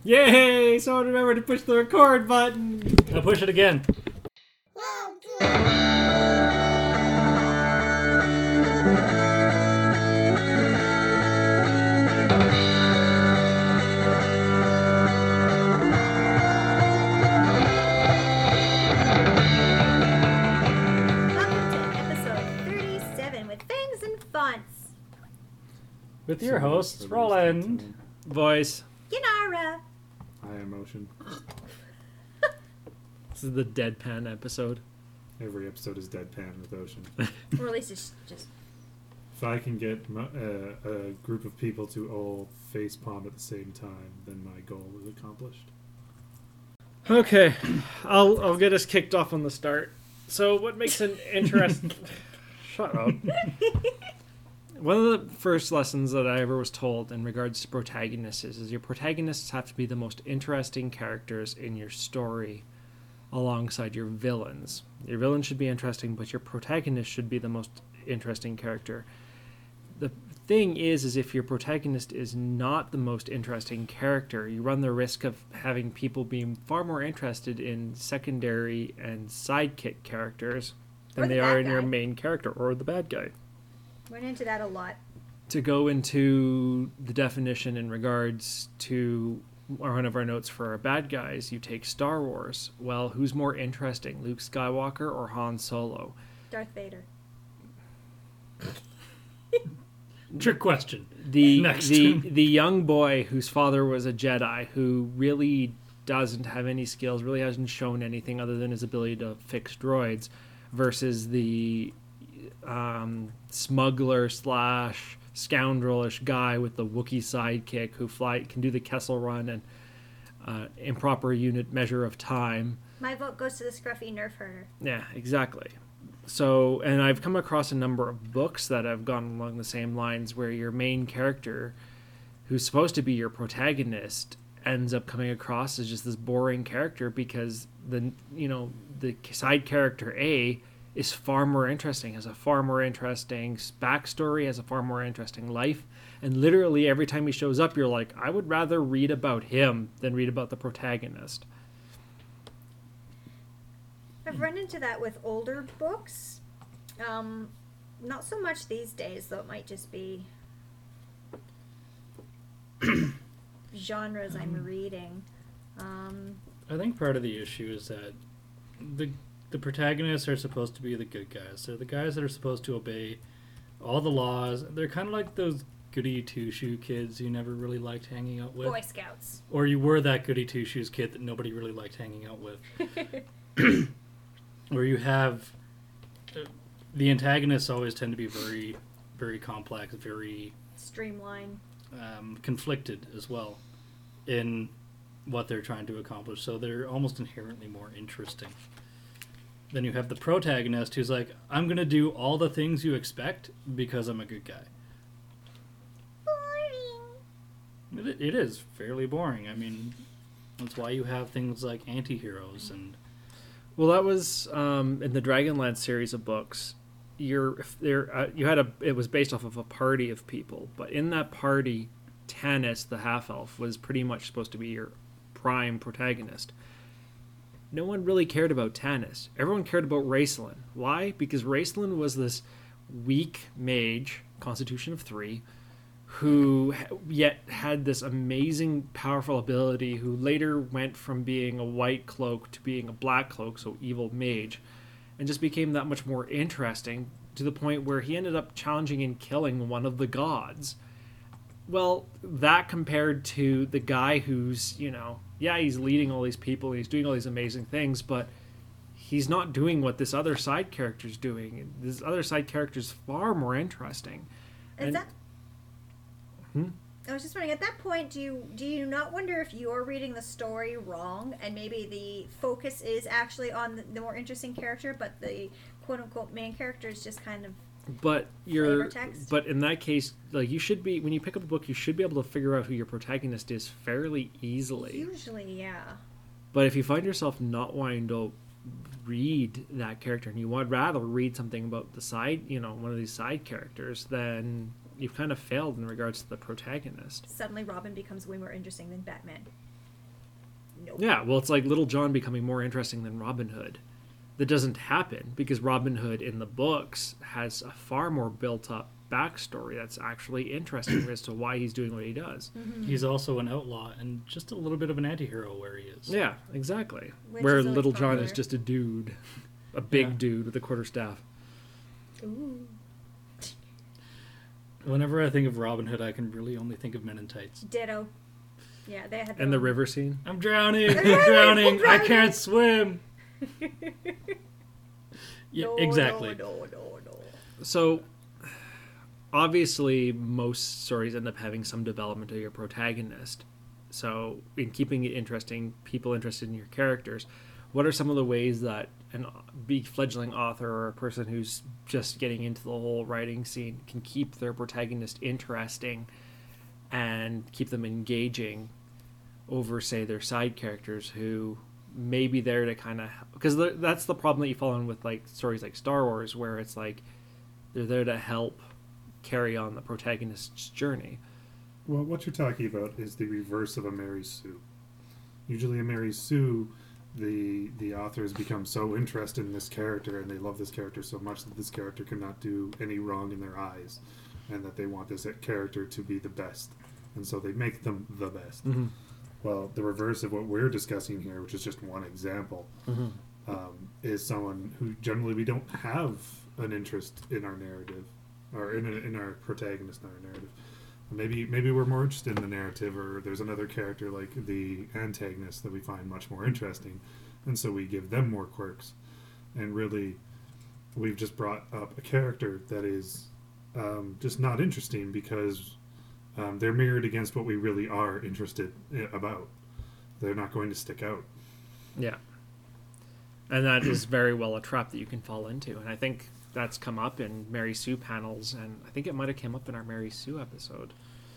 Yay! Someone remember to push the record button. Now push it again. With your hosts, Roland, Voice. Yanara. I emotion. This is the deadpan episode. Every episode is deadpan with Ocean. Or at least it's just... If I can get a group of people to all face palm at the same time, then my goal is accomplished. Okay, I'll get us kicked off on the start. So, what makes an interesting? Shut up. One of the first lessons that I ever was told in regards to protagonists is your protagonists have to be the most interesting characters in your story alongside your villains. Your villain should be interesting, but your protagonist should be the most interesting character. The thing is if your protagonist is not the most interesting character, you run the risk of having people being far more interested in secondary and sidekick characters than they are in your main character or the bad guy. Went into that a lot. To go into the definition in regards to one of our notes for our bad guys, you take Star Wars. Well, who's more interesting, Luke Skywalker or Han Solo? Darth Vader. Trick question. The young boy whose father was a Jedi, who really doesn't have any skills, really hasn't shown anything other than his ability to fix droids, versus the smuggler / scoundrelish guy with the Wookiee sidekick who can do the Kessel Run and improper unit measure of time. My vote goes to the scruffy nerf herder. Yeah, exactly. So, and I've come across a number of books that have gone along the same lines where your main character, who's supposed to be your protagonist, ends up coming across as just this boring character because the side character A is far more interesting, has a far more interesting backstory, has a far more interesting life, and literally every time he shows up, you're like, I would rather read about him than read about the protagonist. I've run into that with older books. Not so much these days, though it might just be genres I'm reading. I think part of the issue is that the protagonists are supposed to be the good guys. They're the guys that are supposed to obey all the laws. They're kind of like those goody two-shoe kids you never really liked hanging out with. Boy Scouts. Or you were that goody two-shoes kid that nobody really liked hanging out with. Where you have... the antagonists always tend to be very, very complex, very... streamlined. Conflicted as well in what they're trying to accomplish. So they're almost inherently more interesting. Then you have the protagonist who's like, I'm going to do all the things you expect because I'm a good guy. Boring. It is fairly boring. I mean, that's why you have things like anti-heroes and... Well, that was in the Dragonlance series of books. It was based off of a party of people, but in that party, Tanis, the half-elf, was pretty much supposed to be your prime protagonist. No one really cared about Tanis. Everyone cared about Raistlin. Why? Because Raistlin was this weak mage, Constitution of 3, who yet had this amazing, powerful ability, who later went from being a white cloak to being a black cloak, so evil mage, and just became that much more interesting to the point where he ended up challenging and killing one of the gods. Well, that compared to the guy who's, he's leading all these people, and he's doing all these amazing things, but he's not doing what this other side character's doing. This other side character's far more interesting. I was just wondering, at that point, do you not wonder if you're reading the story wrong, and maybe the focus is actually on the more interesting character, but the quote-unquote main character is just kind of But flavor text? But in that case, like, you should be, when you pick up a book, you should be able to figure out who your protagonist is fairly easily. Usually, yeah. But if you find yourself not wanting to read that character, and you would rather read something about the side, one of these side characters, then you've kind of failed in regards to the protagonist. Suddenly Robin becomes way more interesting than Batman. Nope. Yeah, well, it's like Little John becoming more interesting than Robin Hood. That doesn't happen because Robin Hood in the books has a far more built-up backstory that's actually interesting as to why he's doing what he does. He's also an outlaw and just a little bit of an anti-hero where he is. Yeah, exactly. Which Where is always Little John popular. is just a dude, a big Yeah. dude with a quarterstaff. Ooh. Whenever I think of Robin Hood, I can really only think of Men in Tights. Ditto. Yeah, they had And the their own- river scene. I'm drowning! I'm drowning, drowning! I'm I drowning." can't swim! Yeah, No, exactly. No. So, obviously, most stories end up having some development of your protagonist. So, in keeping it interesting, people interested in your characters, what are some of the ways that a fledgling author or a person who's just getting into the whole writing scene can keep their protagonist interesting and keep them engaging over, say, their side characters who may be there to kind of... Because that's the problem that you fall in with like stories like Star Wars, where it's like they're there to help carry on the protagonist's journey. Well, what you're talking about is the reverse of a Mary Sue. Usually, a Mary Sue, the authors become so interested in this character and they love this character so much that this character cannot do any wrong in their eyes, and that they want this character to be the best, and so they make them the best. Mm-hmm. Well, the reverse of what we're discussing here, which is just one example, is someone who generally we don't have an interest in our narrative, or in our protagonist in our narrative. Maybe we're more interested in the narrative, or there's another character like the antagonist that we find much more interesting, and so we give them more quirks. And really, we've just brought up a character that is just not interesting because they're mirrored against what we really are interested about. They're not going to stick out. Yeah. And that is very well a trap that you can fall into. And I think that's come up in Mary Sue panels, and I think it might have come up in our Mary Sue episode.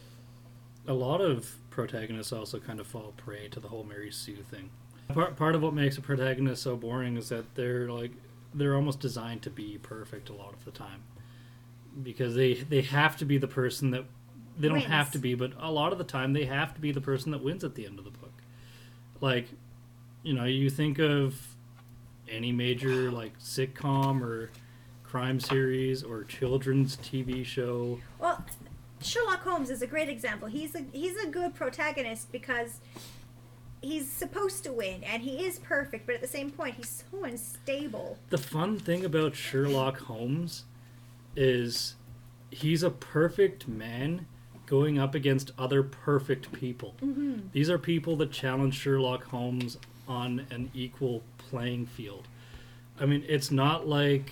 A lot of protagonists also kind of fall prey to the whole Mary Sue thing. Part of what makes a protagonist so boring is that they're almost designed to be perfect a lot of the time, because they have to be the person that they don't Wins. have to be, but a lot of the time they have to be the person that wins at the end of the book. Like, you think of any major like sitcom or crime series or children's TV show. Well, Sherlock Holmes is a great example. He's a good protagonist because he's supposed to win and he is perfect, but at the same point he's so unstable. The fun thing about Sherlock Holmes is he's a perfect man going up against other perfect people. Mm-hmm. These are people that challenge Sherlock Holmes on an equal playing field. I mean, it's not like,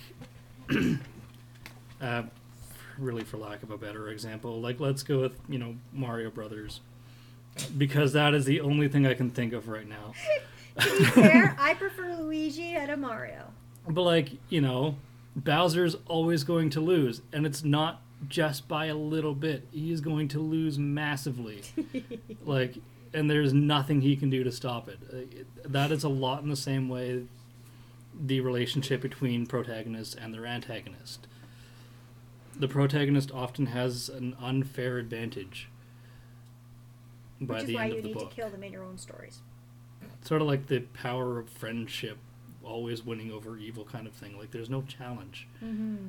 really for lack of a better example, like let's go with, Mario Brothers. Because that is the only thing I can think of right now. To be fair, I prefer Luigi out of Mario. But like, Bowser's always going to lose, and it's not just by a little bit. He is going to lose massively. And there's nothing he can do to stop it. That is a lot in the same way the relationship between protagonist and their antagonist. The protagonist often has an unfair advantage by Which is the why end you of the need book. to kill them in your own stories. Sort of like the power of friendship always winning over evil kind of thing. Like, there's no challenge. Mm-hmm.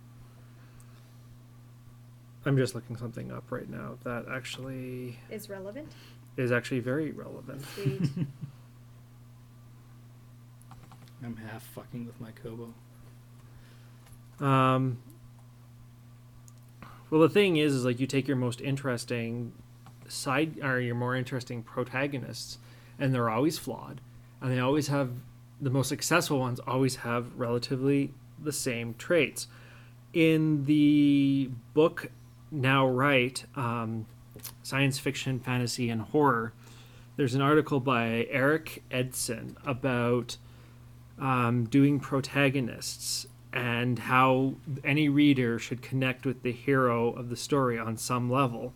I'm just looking something up right now that actually Is relevant. is actually very relevant. Sweet. I'm half fucking with my Kobo. Well, the thing is like you take your most interesting your more interesting protagonists, and they're always flawed, and they always have the most successful ones always have relatively the same traits. In the book Now Right, Science Fiction, Fantasy, and Horror, there's an article by Eric Edson about doing protagonists and how any reader should connect with the hero of the story on some level.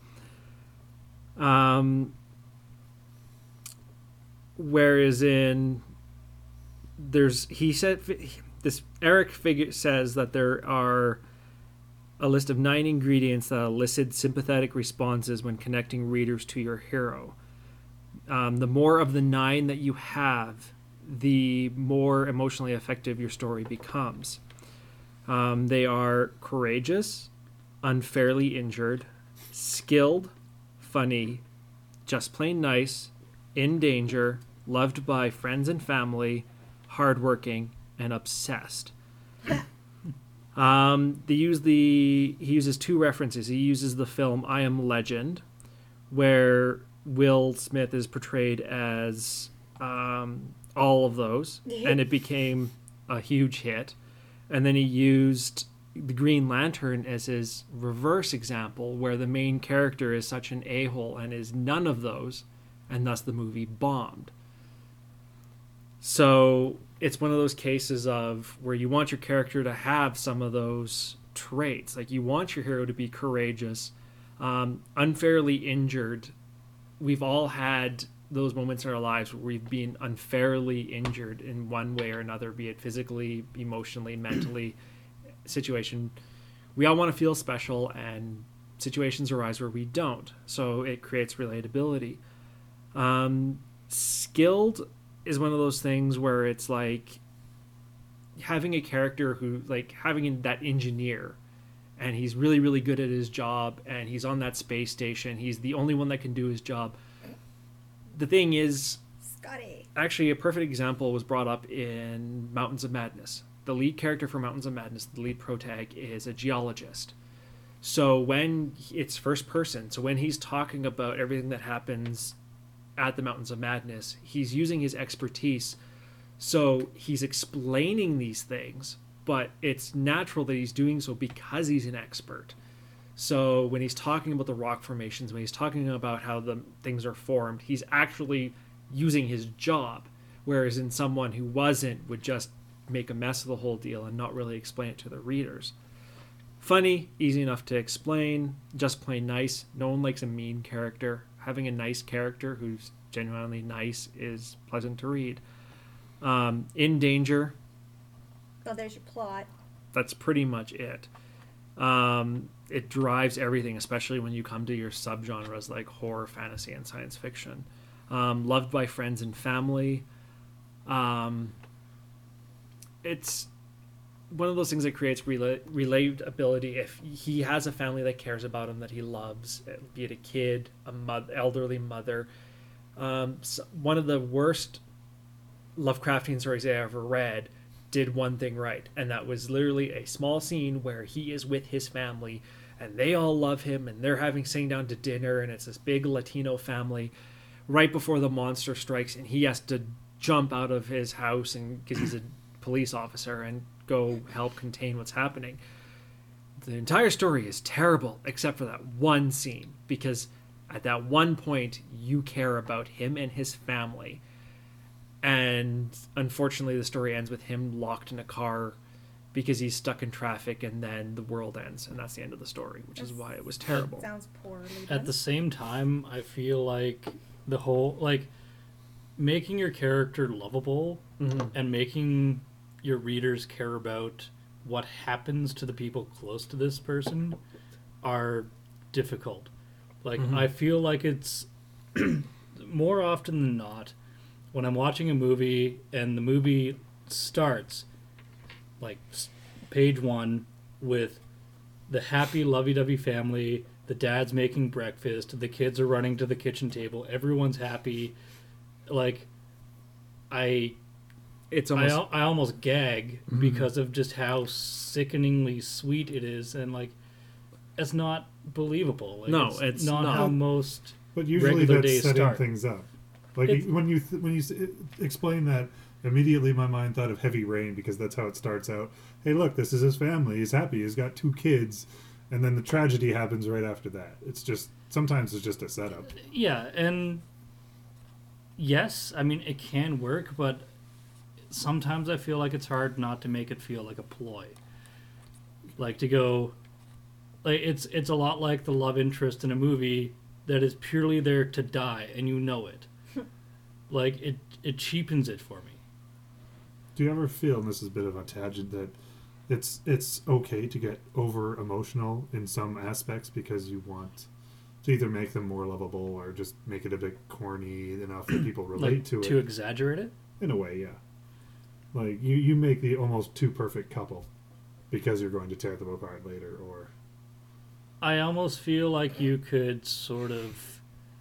Whereas Eric says that there are a list of 9 ingredients that elicit sympathetic responses when connecting readers to your hero. The more of the 9 that you have, the more emotionally effective your story becomes. They are courageous, unfairly injured, skilled, funny, just plain nice, in danger, loved by friends and family, hardworking, and obsessed. He uses 2 references. He uses the film I Am Legend, where Will Smith is portrayed as all of those, and it became a huge hit. And then he used the Green Lantern as his reverse example, where the main character is such an a-hole and is none of those, and thus the movie bombed. So it's one of those cases of where you want your character to have some of those traits. Like, you want your hero to be courageous, unfairly injured. We've all had those moments in our lives where we've been unfairly injured in one way or another, be it physically, emotionally, mentally, situation. We all want to feel special, and situations arise where we don't. So it creates relatability. Skilled is one of those things where it's like having a character who, like, having that engineer, and he's really, really good at his job, and he's on that space station. He's the only one that can do his job. The thing is, Scotty. actually, a perfect example was brought up in Mountains of Madness. The lead character for Mountains of Madness, the lead protag, is a geologist. So when it's first person, so when he's talking about everything that happens at the Mountains of Madness, he's using his expertise. So he's explaining these things, but it's natural that he's doing so because he's an expert. So when he's talking about the rock formations, when he's talking about how the things are formed, he's actually using his job. Whereas in someone who wasn't would just make a mess of the whole deal and not really explain it to the readers. Funny, easy enough to explain, just plain nice. No one likes a mean character. Having a nice character who's genuinely nice is pleasant to read. In danger, Oh, there's your plot. that's pretty much it. It drives everything, especially when you come to your subgenres like horror, fantasy, and science fiction. Loved by friends and family. It's one of those things that creates relatability. If he has a family that cares about him, that he loves, be it a kid, elderly mother. One of the worst Lovecraftian stories I ever read did one thing right, and that was literally a small scene where he is with his family and they all love him and they're sitting down to dinner, and it's this big Latino family right before the monster strikes, and he has to jump out of his house and because he's a police officer and go help contain what's happening. The entire story is terrible except for that one scene, because at that one point you care about him and his family. And unfortunately, the story ends with him locked in a car because he's stuck in traffic, and then the world ends, and that's the end of the story, which is why it was terrible. Sounds poorly done. At the same time, I feel like the whole, like, making your character lovable and making your readers care about what happens to the people close to this person are difficult. Like, I feel like it's more often than not, when I'm watching a movie and the movie starts, like, page 1 with the happy, lovey-dovey family, the dad's making breakfast, the kids are running to the kitchen table, everyone's happy. Like, I almost gag because of just how sickeningly sweet it is, and, like, it's not believable. Like, No, it's not. how most But usually regular that's days setting start. things up. Like It's- when you explain that, immediately my mind thought of Heavy Rain, because that's how it starts out. Hey, look, this is his family. He's happy. He's got 2 kids, and then the tragedy happens right after that. It's just sometimes it's just a setup. Yeah, and yes, I mean, it can work, but sometimes I feel like it's hard not to make it feel like a ploy. Like, to go, like, it's a lot like the love interest in a movie that is purely there to die, and you know it. Like, it cheapens it for me. Do you ever feel, and this is a bit of a tangent, that it's okay to get over emotional in some aspects because you want to either make them more lovable or just make it a bit corny enough that people relate Like, to it. to exaggerate it? In a way, yeah. Like, you make the almost too perfect couple because you're going to tear them apart later, or... I almost feel like you could sort of...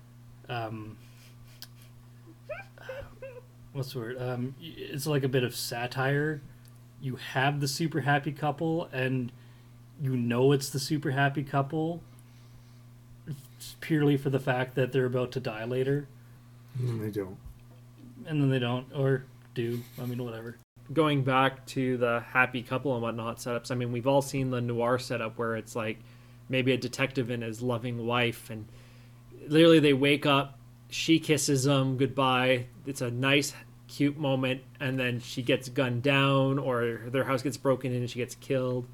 what's the word? It's like a bit of satire. You have the super happy couple, and you know it's the super happy couple purely for the fact that they're about to die later. And they don't. And then they don't, or do. I mean, whatever. Going back to the happy couple and whatnot setups, I mean, we've all seen the noir setup where it's like maybe a detective and his loving wife, and literally they wake up, she kisses him goodbye. It's a nice, cute moment, and then she gets gunned down, or their house gets broken in and she gets killed.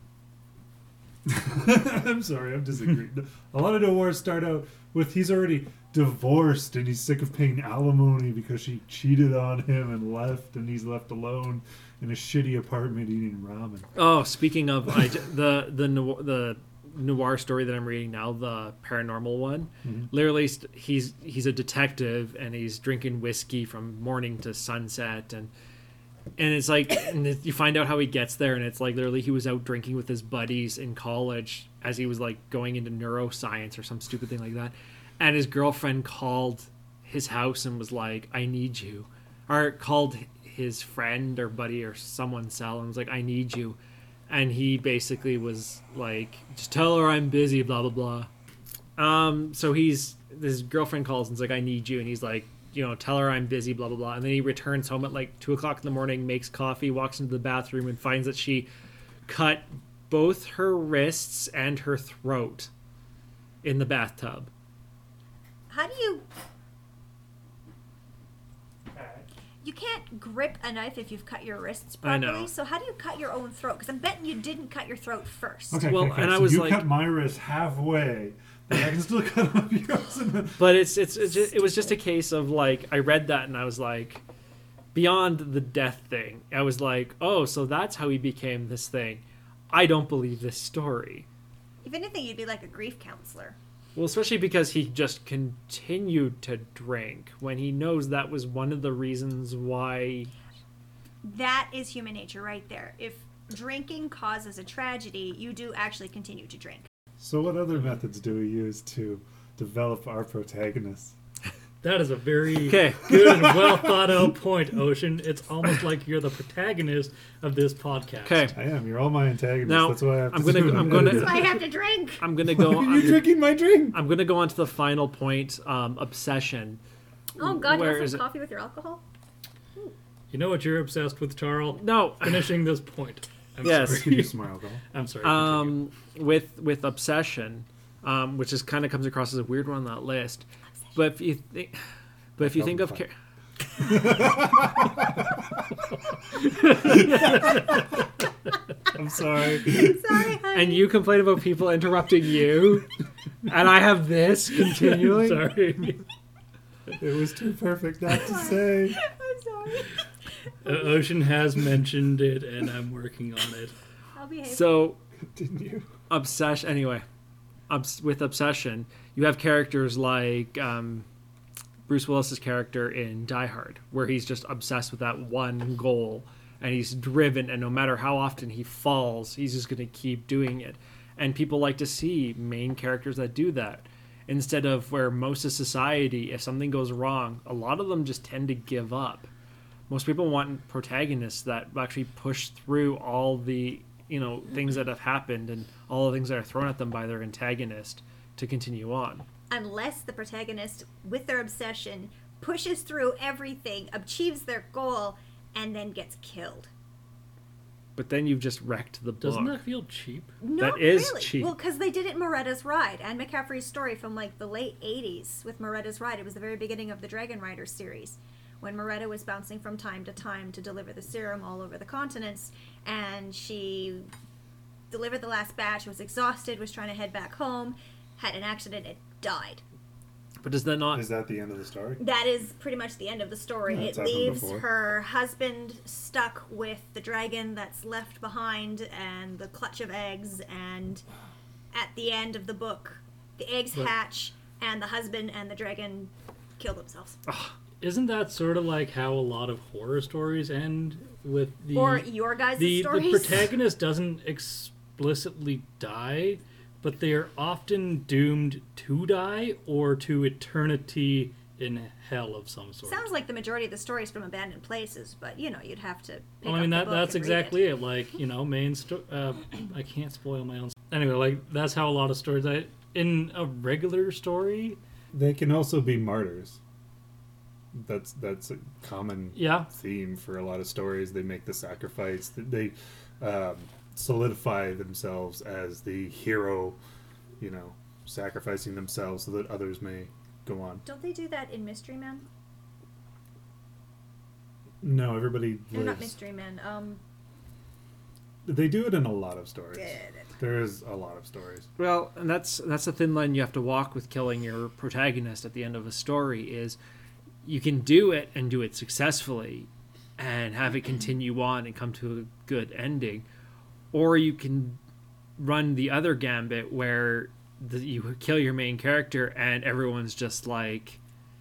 I'm sorry, I'm disagreeing. A lot of noirs start out with he's already divorced and he's sick of paying alimony because she cheated on him and left, and he's left alone in a shitty apartment eating ramen. Oh, speaking of the noir story that I'm reading now, the paranormal one, literally he's a detective and he's drinking whiskey from morning to sunset, and it's like, and you find out how he gets there, and it's like literally he was out drinking with his buddies in college as he was like going into neuroscience or some stupid thing like that, and his girlfriend called his house and was like, I need you, or called his friend or buddy or someone's cell and was like, I need you, and he basically was like, just tell her I'm busy, blah blah blah. So his girlfriend calls and is like, I need you, and he's like, you know, tell her I'm busy, blah blah blah. And then he returns home at like 2:00 in the morning, makes coffee, walks into the bathroom, and finds that she cut both her wrists and her throat in the bathtub. How do you... You can't grip a knife if you've cut your wrists I properly. know. So how do you cut your own throat? Because I'm betting you didn't cut your throat first. Okay, Well, okay, and so I was you like- cut my wrist halfway, but I can still cut off yours. But it was just a case of like, I read that and I was like, beyond the death thing, I was like, oh, so that's how he became this thing. I don't believe this story. If anything, you'd be like a grief counselor. Well, especially because he just continued to drink when he knows that was one of the reasons why. That is human nature right there. If drinking causes a tragedy, you do actually continue to drink. So what other methods do we use to develop our protagonists? That is a very Okay. good and well thought out point, Ocean. It's almost like you're the protagonist of this podcast. Okay, I am. You're all my antagonists. Now, That's why I have to I'm gonna- do it. I'm gonna- That's why I have to drink. I'm gonna go. You're drinking my drink. I'm gonna go on to the final point. Obsession. Oh God, you Where have is some it? coffee with your alcohol? You know what you're obsessed with, Charles? No. Finishing this point. I'm Yes. Could sorry. you smile, though? I'm sorry. continue. With obsession, which is kind of comes across as a weird one on that list, but if you think of I'm sorry. Sorry, honey. and you complain about people interrupting you, and I have this continuing. Sorry. It was too perfect not to say. I'm sorry. Ocean has mentioned it, and I'm working on it. I'll behave. So Didn't you? obsession. Anyway, with obsession, you have characters like Bruce Willis's character in Die Hard, where he's just obsessed with that one goal, and he's driven, and no matter how often he falls, he's just going to keep doing it. And people like to see main characters that do that, instead of where most of society, if something goes wrong, a lot of them just tend to give up. Most people want protagonists that actually push through all the things that have happened and all the things that are thrown at them by their antagonist to continue on. Unless the protagonist, with their obsession, pushes through everything, achieves their goal, and then gets killed. But then you've just wrecked the book. Doesn't that feel cheap? Not That is really. cheap. Well, because they did it in Moretta's Ride. Anne McCaffrey's story from like the late 80s with Moretta's Ride. It was the very beginning of the Dragon Rider series, when Moretta was bouncing from time to time to deliver the serum all over the continents, and she delivered the last batch, was exhausted, was trying to head back home, had an accident, and died. But does that not? Is that the end of the story? That is pretty much the end of the story. Yeah, It it's happened leaves before. her husband stuck with the dragon that's left behind and the clutch of eggs, and at the end of the book, the eggs But- hatch, and the husband and the dragon kill themselves. Isn't that sort of like how a lot of horror stories end with the Or your guys' the stories. protagonist doesn't explicitly die, but they are often doomed to die or to eternity in hell of some sort. Sounds like the majority of the stories from abandoned places, but you'd have to. Pick Well, I up mean the that book that's and read exactly it. it. Like main I can't spoil my own. Anyway, like that's how a lot of stories. In a regular story, They can also be martyrs. That's a common yeah, theme for a lot of stories. They make the sacrifice. They solidify themselves as the hero, sacrificing themselves so that others may go on. Don't they do that in Mystery Men? No, everybody No, not lives. Mystery Men. They do it in a lot of stories. Good. There is a lot of stories. Well, and that's a thin line you have to walk with killing your protagonist at the end of a story. Is you can do it and do it successfully, and have it continue on and come to a good ending, or you can run the other gambit where you kill your main character and everyone's just like,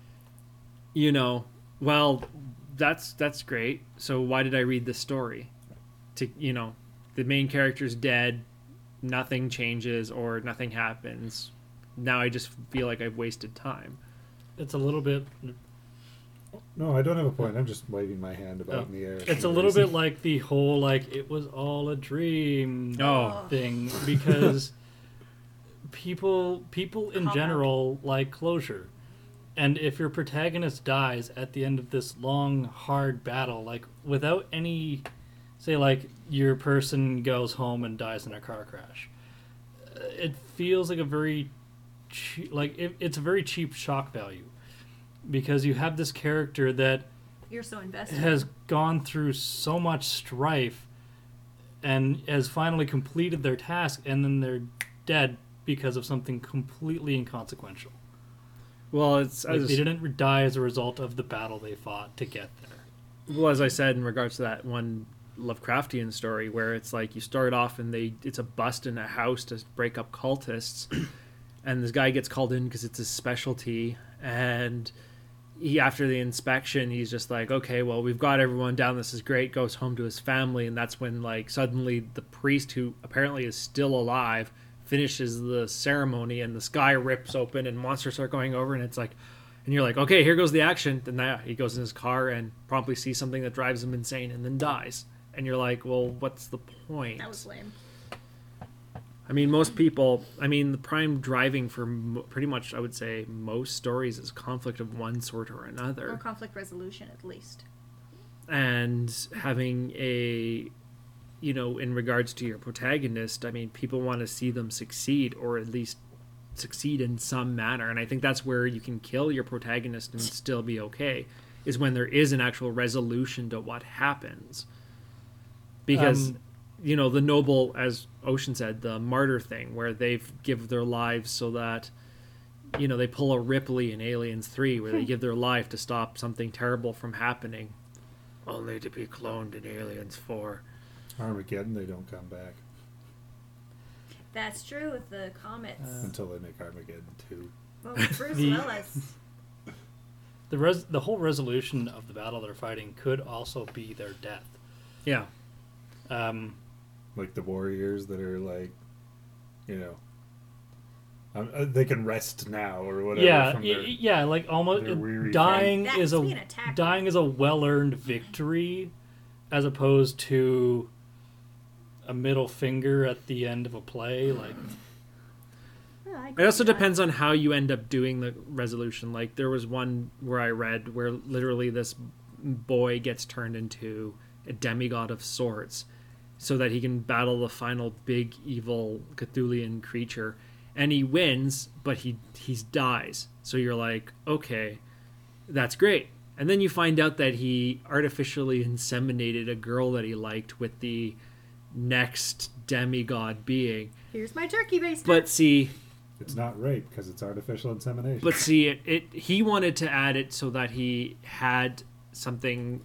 well, that's great. So why did I read this story? The main character's dead. Nothing changes or nothing happens. Now I just feel like I've wasted time. it's a little bit. No, I don't have a point. I'm just waving my hand about in the air. It's a little bit like the whole it was all a dream Oh. thing because people in Cop out. general like closure. And if your protagonist dies at the end of this long hard battle without any say your person goes home and dies in a car crash, it feels like a very it's a very cheap shock value because you have this character that You're so invested. has gone through so much strife and has finally completed their task, and then they're dead because of something completely inconsequential. Well, it's They didn't die as a result of the battle they fought to get there. well, as I said in regards to that one Lovecraftian story where it's like you start off and it's a bust in a house to break up cultists, and this guy gets called in because it's his specialty, and after the inspection he's just like, okay, well, we've got everyone down, this is great, goes home to his family, and that's when suddenly the priest, who apparently is still alive, finishes the ceremony and the sky rips open and monsters start going over, and it's like, and you're like, okay, here goes the action. Then he goes in his car and promptly sees something that drives him insane and then dies. And you're like, well, what's the point? That was lame. I mean, most people, the prime driving for pretty much, I would say, most stories is conflict of one sort or Or another. conflict resolution, at least. And having in regards to your protagonist, people want to see them succeed, or at least succeed in some manner. And I think that's where you can kill your protagonist and still be okay, is when there is an actual resolution to what happens. Because the noble, as Ocean said, the martyr thing, where they've give their lives so that they pull a Ripley in Aliens 3, where they give their life to stop something terrible from happening, only to be cloned in Aliens 4. Armageddon, they don't come back That's true with the comets. until they make Armageddon 2. Well, Bruce the- Willis. The whole resolution of the battle they're fighting could also be their death. Yeah. Like the warriors that are they can rest now or whatever. Yeah, from their, yeah, almost their weary dying That's is being attacked. dying is a well-earned victory, as opposed to a middle finger at the end of a play. Oh, I It also agree with that. depends on how you end up doing the resolution. Like, there was one where I read where literally this boy gets turned into a demigod of sorts so that he can battle the final big evil Cthulhian creature. And he wins, but he dies. So you're like, okay, that's great. And then you find out that he artificially inseminated a girl that he liked with the next demigod being. Here's my turkey baster. But see, It's not rape because it's artificial insemination. But see, he wanted to add it so that he had something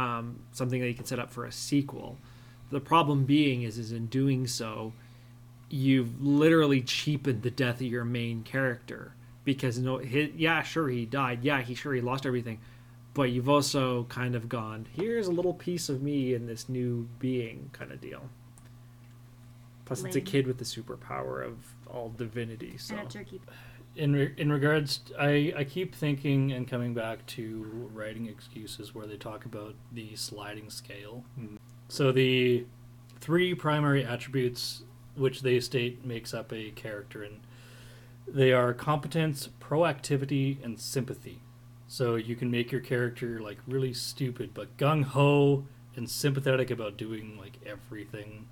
something that he could set up for a sequel. The problem being is in doing so, you've literally cheapened the death of your main character because sure he died, he lost everything, but you've also kind of gone, here's a little piece of me in this new being kind of deal. Plus, it's a Lame. kid with the superpower of all divinity. So And a turkey. In regards, I keep thinking and coming back to writing excuses where they talk about the sliding scale. Mm. So the 3 primary attributes which they state makes up a character, and they are competence, proactivity, and sympathy. So you can make your character like really stupid but gung-ho and sympathetic about doing like everything.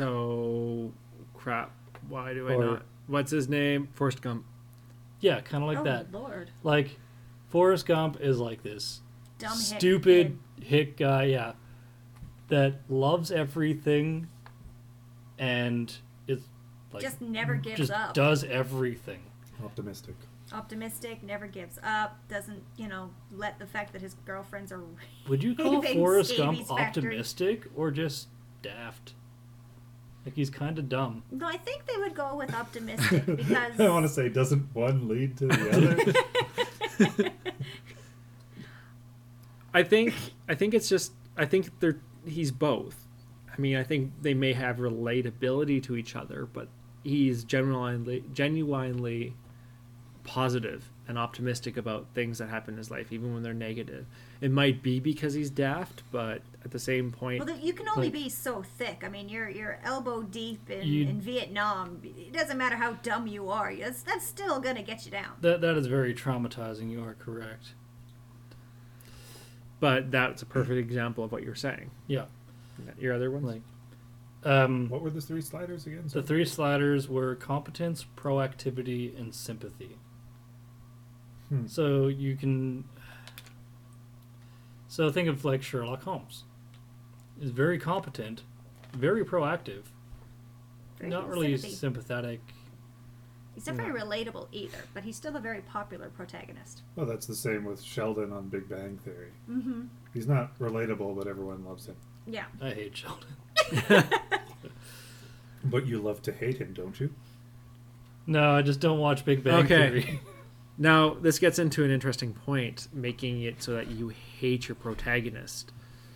crap. Why do I Or- not? What's his name? Forrest Gump. Yeah, kind of like Oh, that. Lord. Like Forrest Gump is like this Dumb hick stupid kid. hick guy, yeah, that loves everything and is like Just never gives just up. does everything. Optimistic. Optimistic, never gives up, doesn't, let the fact that his girlfriends are Would you call Having Forrest Gump scabies factory. optimistic or just daft? Like he's kind of dumb. No, I think they would go with optimistic because I want to say, doesn't one lead to the other? I think he's both. I mean, I think they may have relatability to each other, but he's genuinely positive and optimistic about things that happen in his life, even when they're negative. It might be because he's daft, but at the same point, well, you can only Like- be so thick. I mean, you're elbow deep You- in Vietnam. It doesn't matter how dumb you are. That's still gonna get you down. That is very traumatizing. You are correct. but that's a perfect example of what you're saying. Yeah. Your other ones? Like What were the 3 sliders again? the 3 sliders were competence, proactivity, and sympathy. Hmm. So you can. So think of like Sherlock Holmes. He's very competent, very proactive, Very not good really sympathy. sympathetic. He's not very relatable either, but he's still a very popular protagonist. Well, that's the same with Sheldon on Big Bang Theory. Mm-hmm. He's not relatable, but everyone loves him. Yeah. I hate Sheldon. But you love to hate him, don't you? No, I just don't watch Big Bang Okay. Theory. Now, this gets into an interesting point, making it so that you hate your protagonist.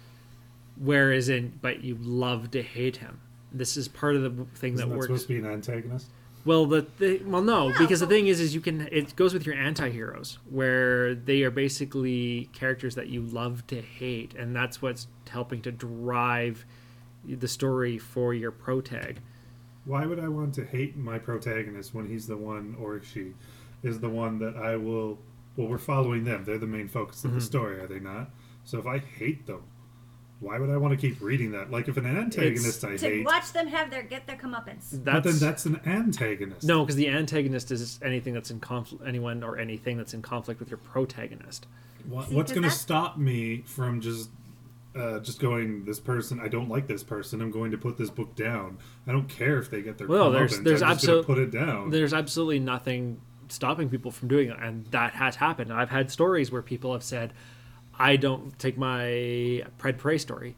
But you love to hate him. This is part of the thing Isn't that that works. supposed to be an antagonist? Well, no, Yeah, because the but- thing is you can. It goes with your anti-heroes, where they are basically characters that you love to hate, and that's what's helping to drive the story for your protag. Why would I want to hate my protagonist when he's the one, or she is the one that I will... Well, we're following them. They're the main focus of the story, are they not? So if I hate them, why would I want to keep reading that? Like, if an antagonist I To hate, watch them get their comeuppance. but then that's an antagonist. No, because the antagonist is anything that's in conflict, anyone or anything that's in conflict with your protagonist. See, What's 'cause going to that's- stop me from just going, this person, I don't like this person, I'm going to put this book down. I don't care if they get their Well, comeuppance, there's I'm just going to put it down. There's absolutely nothing stopping people from doing it, and that has happened. I've had stories where people have said, "I don't take my Pred Prey story."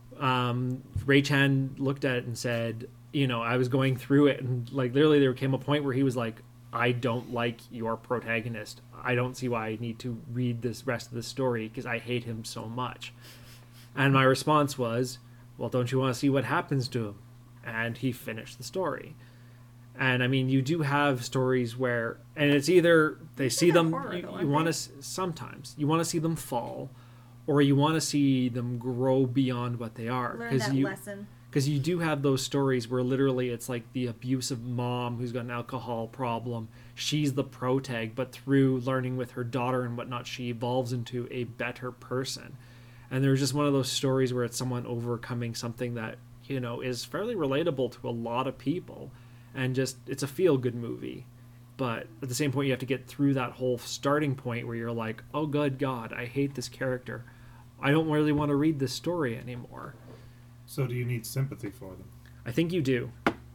Ray Chan looked at it and said, I was going through it, and like literally there came a point where he was like, "I don't like your protagonist. I don't see why I need to read this rest of the story because I hate him so much." And my response was, "Well, don't you want to see what happens to him?" And he finished the story. And I mean, you do have stories where, and it's either they see they're them, horror, though, you aren't want they? to, sometimes you want to see them fall, or you want to see them grow beyond what they are. Learn that lesson. Because you do have those stories where literally it's like the abusive mom who's got an alcohol problem. She's the protag, but through learning with her daughter and whatnot, she evolves into a better person. And there's just one of those stories where it's someone overcoming something that, is fairly relatable to a lot of people. And just, it's a feel-good movie. But at the same point, you have to get through that whole starting point where you're like, oh, good God, I hate this character. I don't really want to read this story anymore. So do you need sympathy for them? I think you do.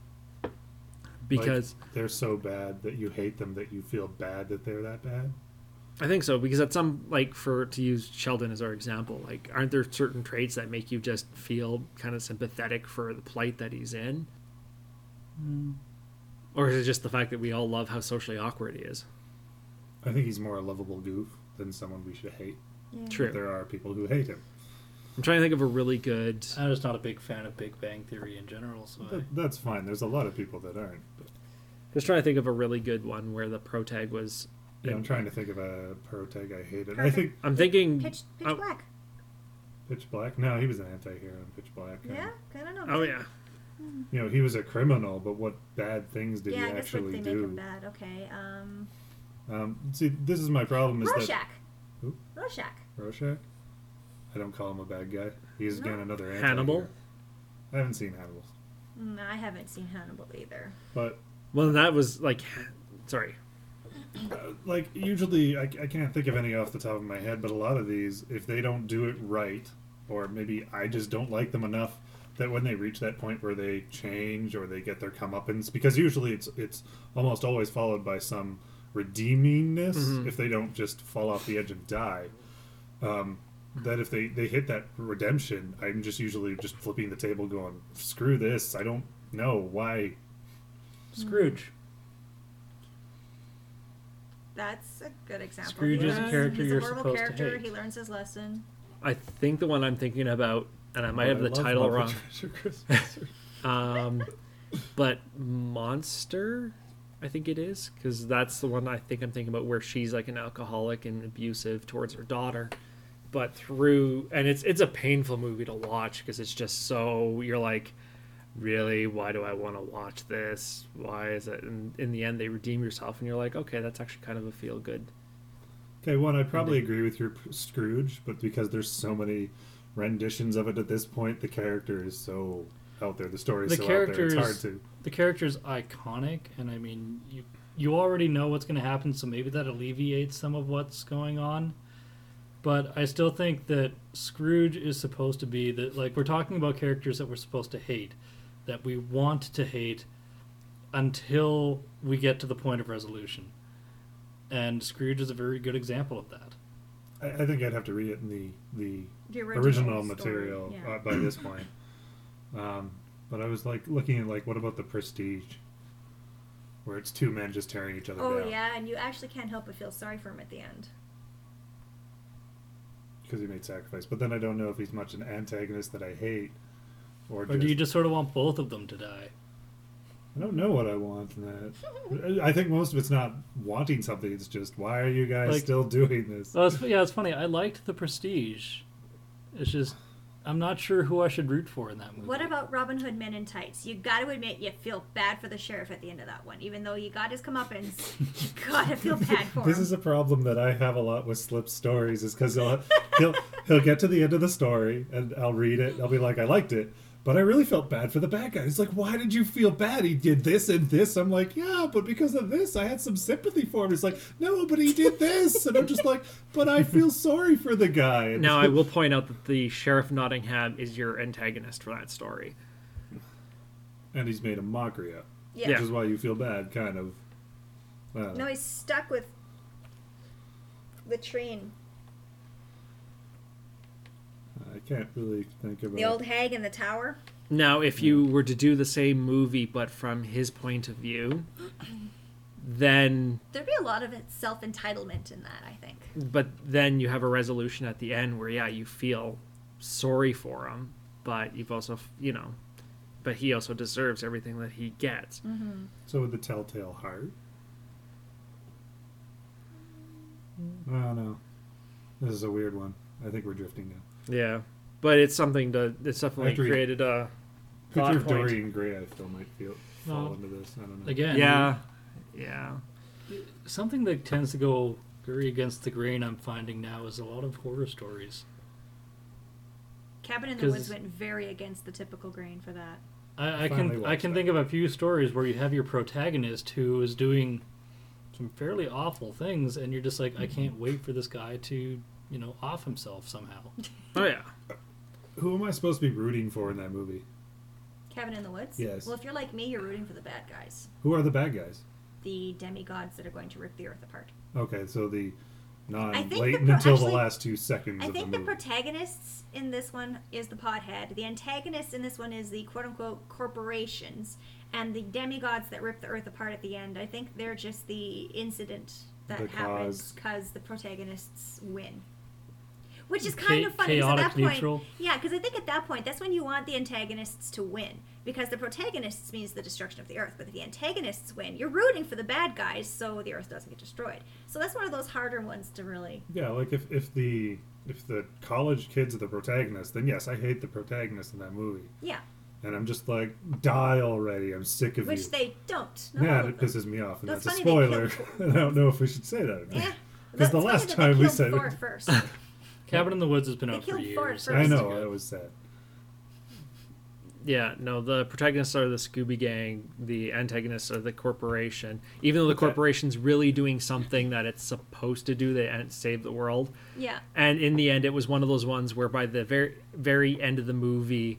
Because Like, they're so bad that you hate them, that you feel bad that they're that bad? I think so, because at some, to use Sheldon as our example, aren't there certain traits that make you just feel kind of sympathetic for the plight that he's in? Or is it just the fact that we all love how socially awkward he is? I think he's more a lovable goof than someone we should hate. Yeah. True. There are people who hate him. I'm trying to think of a really good... I'm just not a big fan of Big Bang Theory in general, so That's fine. There's a lot of people that aren't. But, Just trying to think of a really good one where the protag was... yeah, I'm trying to think of a protag I hated. I Perfect. think I'm thinking... Pitch oh, Black. Pitch Black. No, he was an anti-hero in Pitch Black. Yeah, I don't know. Oh, yeah. You know, he was a criminal, but what bad things did Yeah, he I guess what actually they make him do? bad. Okay. See, this is my problem. Is Rorschach. that Who? Rorschach. Rorschach? I don't call him a bad guy. He's No. again another anti-hero. Hannibal? I haven't seen Hannibal, I haven't seen Hannibal either. but Well, that was like... Sorry. like usually I can't think of any off the top of my head, but a lot of these, if they don't do it right, or maybe I just don't like them enough that when they reach that point where they change or they get their comeuppance, because usually it's almost always followed by some redeemingness if they don't just fall off the edge and die. That if they hit that redemption, I'm just usually just flipping the table going, screw this, I don't know why. Scrooge. That's a good example. Scrooge He is a learns- character he's you're a horrible supposed to character. hate. He learns his lesson. I think the one I'm thinking about, and I might have the love title Muppet wrong, Treasure Christmas. but Monster, I think it is, because that's the one I think I'm thinking about where she's like an alcoholic and abusive towards her daughter. But and it's a painful movie to watch because it's just so, you're like, really, why do I want to watch this? Why is it? And in the end, they redeem yourself, and you're like, okay, that's actually kind of a feel good. Okay, one, I probably agree with your Scrooge, but because there's so many renditions of it at this point, the character is so out there, the story is The so out there, it's character's- hard to... The character's iconic, and I mean, you already know what's going to happen, so maybe that alleviates some of what's going on. But I still think that Scrooge is supposed to be that, like, we're talking about characters that we're supposed to hate, that we want to hate until we get to the point of resolution. And Scrooge is a very good example of that. I think I'd have to read it in the The original story, material yeah. by this point. But I was like looking at like, what about The Prestige? Where it's two men just tearing each other Oh down. yeah, and you actually can't help but feel sorry for him at the end. Because he made sacrifice. But then I don't know if he's much an antagonist that I hate. Or Or do you just sort of want both of them to die? I don't know what I want in that. I think most of it's not wanting something. It's just, why are you guys Like- still doing this? Well, it's funny. I liked The Prestige. It's just, I'm not sure who I should root for in that movie. What about Robin Hood Men in Tights? You got to admit you feel bad for the sheriff at the end of that one, even though you got his comeuppance. You got to feel bad for This him. is a problem that I have a lot with Slip's stories, is because he'll get to the end of the story and I'll read it. I'll be like, I liked it, but I really felt bad for the bad guy. It's like, why did you feel bad? He did this and this. I'm like, yeah, but because of this, I had some sympathy for him. It's like, no, but he did this, and I'm just like, but I feel sorry for the guy. And Now, I will point out that the Sheriff Nottingham is your antagonist for that story. and he's made a mockery of, Yeah. which is why you feel bad, kind of. I don't know. No, he's stuck with Latrine, I can't really think about the old hag in the tower. Now, if you were to do the same movie but from his point of view, then There'd be a lot of self-entitlement in that, I think. then you have a resolution at the end where you feel sorry for him, but you've also but he also deserves everything that he gets. So with the Telltale Heart, I don't know. This is a weird one. I think we're drifting now. Yeah, but it's something it's definitely After he- created a thought Picture of point. Dorian Gray, I feel might fall No. into this. I don't know. Again, Yeah. something that tends to go very against the grain I'm finding now is a lot of horror stories. Cabin in the 'Cause- Woods went very against the typical grain for that. I finally can I watched can that. think of a few stories where you have your protagonist who is doing some fairly awful things, and you're just like, I can't wait for this guy to off himself somehow. Oh yeah. Who am I supposed to be rooting for in that movie? Cabin in the Woods? Yes. Well, if you're like me, you're rooting for the bad guys. Who are the bad guys? The demigods that are going to rip the earth apart. Okay, so the I think non-blatant the pro- until the actually, last 2 seconds I of the think the movie. protagonists in this one is the pothead. The antagonist in this one is the quote-unquote corporations. And the demigods that rip the earth apart at the end, I think they're just the incident that The happens cause. because the protagonists win. Which is kind of funny, 'cause chaotic at that point, neutral. yeah, because I think at that point, that's when you want the antagonists to win. Because the protagonists means the destruction of the earth, but if the antagonists win, you're rooting for the bad guys so the earth doesn't get destroyed. So that's one of those harder ones to really... Yeah, like if the college kids are the protagonists, then yes, I hate the protagonist in that movie. Yeah, And I'm just like, die already. I'm sick of which you. they don't. Not Yeah, all it of them. pisses me off, and That's that's a funny they spoiler. killed- I don't know if we should say that. or not. Yeah. Because the That's last funny that time they we killed said Thor it, first. Cabin in the Woods has been They out for killed Thor years. first. I It's know good. it was sad. Yeah, no, the protagonists are the Scooby Gang, the antagonists are the corporation. Even though the Okay. corporation's really doing something that it's supposed to do, they save the world. Yeah. And in the end, it was one of those ones where by the very very end of the movie,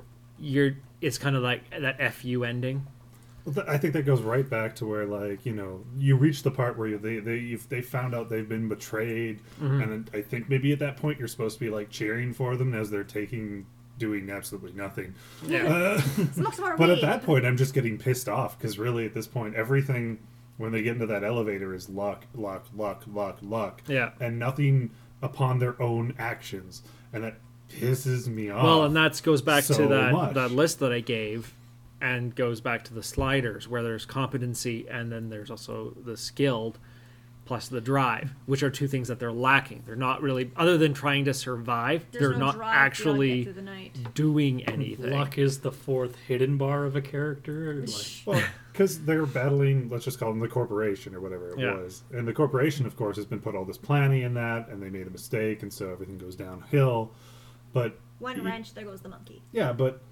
it's kind of like that FU ending. Well, I think that goes right back to where, like, you know, you reach the part where they found out they've been betrayed, Mm-hmm. and then I think maybe at that point you're supposed to be like cheering for them as they're doing absolutely nothing. Yeah. Smoke some more But at weed. that point, I'm just getting pissed off because really, at this point, everything when they get into that elevator is luck, luck, luck, luck, luck, Yeah. and nothing upon their own actions, and that pisses me off. Well, and that goes back so to much. that list that I gave, and goes back to the sliders where there's competency and then there's also the skilled plus the drive, which are two things that they're lacking. They're not really, other than trying to survive, There's they're no not drive beyond get actually through the night. doing anything. Luck is the fourth hidden bar of a character. Like, Well, because they're battling, let's just call them the corporation or whatever it Yeah. was. And the corporation, of course, has been put all this planning in that, and they made a mistake, and so everything goes downhill. But, One wrench, there goes the monkey. yeah, but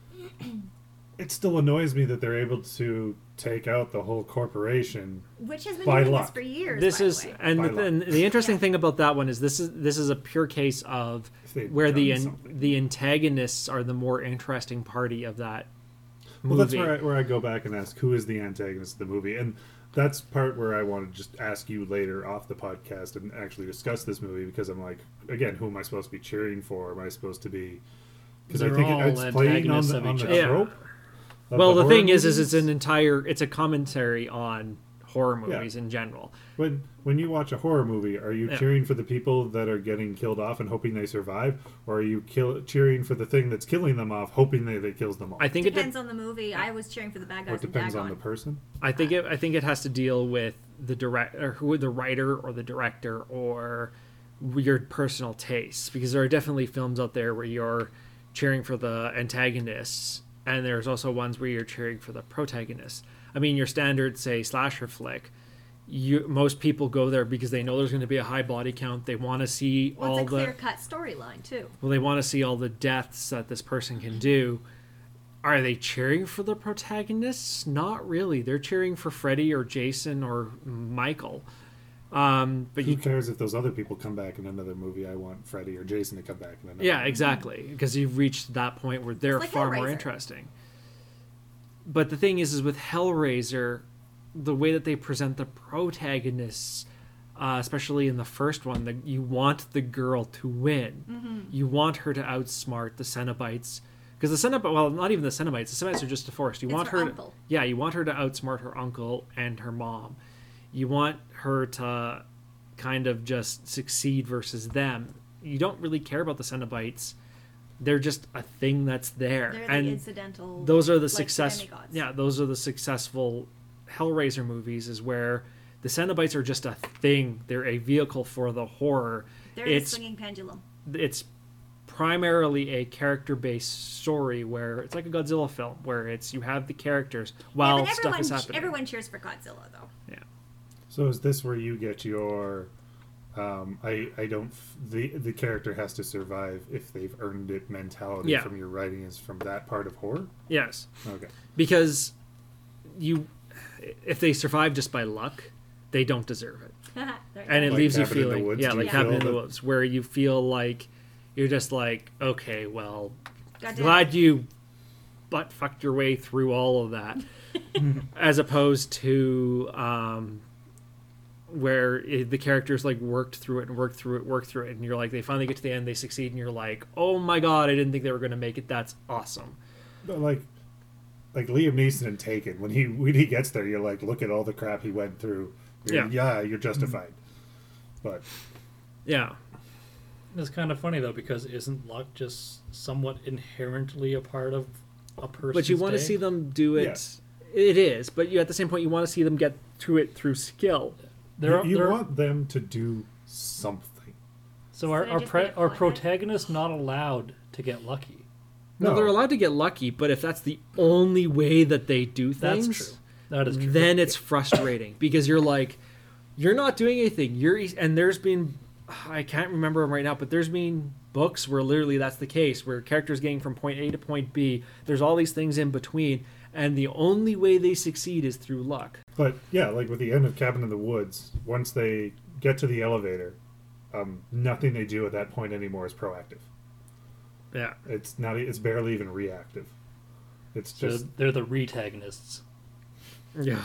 it still annoys me that they're able to take out the whole corporation. Which has been By doing this luck. for years, This by is, the way. and By the interesting Yeah. thing about that one is this is a pure case of If they'd where done something. the antagonists are the more interesting party of that Well, movie. that's where I go back and ask, who is the antagonist of the movie? And that's part where I want to just ask you later off the podcast and actually discuss this movie, because I'm like, again, who am I supposed to be cheering for? Am I supposed to be... Because I They're think all it's playing on antagonists the, of on each the other. trope. of Well, the horror thing is movies. it's a commentary on horror Yeah. movies in general. When you watch a horror movie, are you Yeah. cheering for the people that are getting killed off and hoping they survive, or are you cheering for the thing that's killing them off, hoping that it kills them all? I think Depends on the movie. I was cheering for the bad or guys it in depends on Dagon. the person. I think it has to deal with the the writer or the director or your personal tastes, because there are definitely films out there where you're cheering for the antagonists, and there's also ones where you're cheering for the protagonists. I mean, your standard, say, slasher flick, most people go there because they know there's going to be a high body count. They want to see Well, all it's a the clear-cut storyline, too. well, they want to see all the deaths that this person can do. Are they cheering for the protagonists? Not really. They're cheering for Freddy or Jason or Michael. But Who you, cares if those other people come back in another movie? I want Freddy or Jason to come back in another yeah, movie. exactly, because you've reached that point where they're It's like far more Hellraiser. interesting. But the thing is with Hellraiser, the way that they present the protagonists, especially in the first one, that you want the girl to win. Mm-hmm. You want her to outsmart the Cenobites. Because the Cenobite, well, not even the Cenobites. The Cenobites are just a force. You It's want her her, uncle. yeah, you want her to outsmart her uncle and her mom. You want her to kind of just succeed versus them. You don't really care about the Cenobites. They're just a thing that's there, They're the and incidental. those are the like success. demigods. Yeah, those are the successful Hellraiser movies. Is where the Cenobites are just a thing. They're a vehicle for the horror. They're the it's swinging pendulum. it's primarily a character-based story where it's like a Godzilla film, where it's you have the characters while Yeah, but stuff is happening. everyone cheers for Godzilla, though. Yeah. So is this where you get your the character has to survive if they've earned it mentality Yeah. from your writing is from that part of horror? Yes, Okay. because if they survive just by luck, they don't deserve it. There you And it go. Like leaves you Cabin in the feeling, Woods, yeah, do like you Cabin feel in the that- Woods, where you feel like you're just like, okay, well, Goddamn. glad you butt fucked your way through all of that, as opposed to where the characters like worked through it and worked through it, and you're like, they finally get to the end, they succeed, and you're like, oh my god, I didn't think they were going to make it. That's awesome. But like like Liam Neeson in Taken, when he gets there, you're like, look at all the crap he went through. You're justified. But Yeah. It's kind of funny though, because isn't luck just somewhat inherently a part of a person's But you want to day? see them do it. Yeah. It is, but you at the same point you want to see them get through it through skill. you want them to do something. So are Instead of just being our fun. protagonists not allowed to get lucky? No, they're allowed to get lucky, but if that's the only way that they do things, That's true. That is true. then it's frustrating because you're like, you're not doing anything. And there's been, I can't remember them right now, but there's been books where literally that's the case, where characters getting from point A to point B, there's all these things in between, and the only way they succeed is through luck. But yeah, like with the end of Cabin in the Woods, once they get to the elevator, nothing they do at that point anymore is proactive. Yeah. It's barely even reactive. It's So just they're the retagonists. Yeah.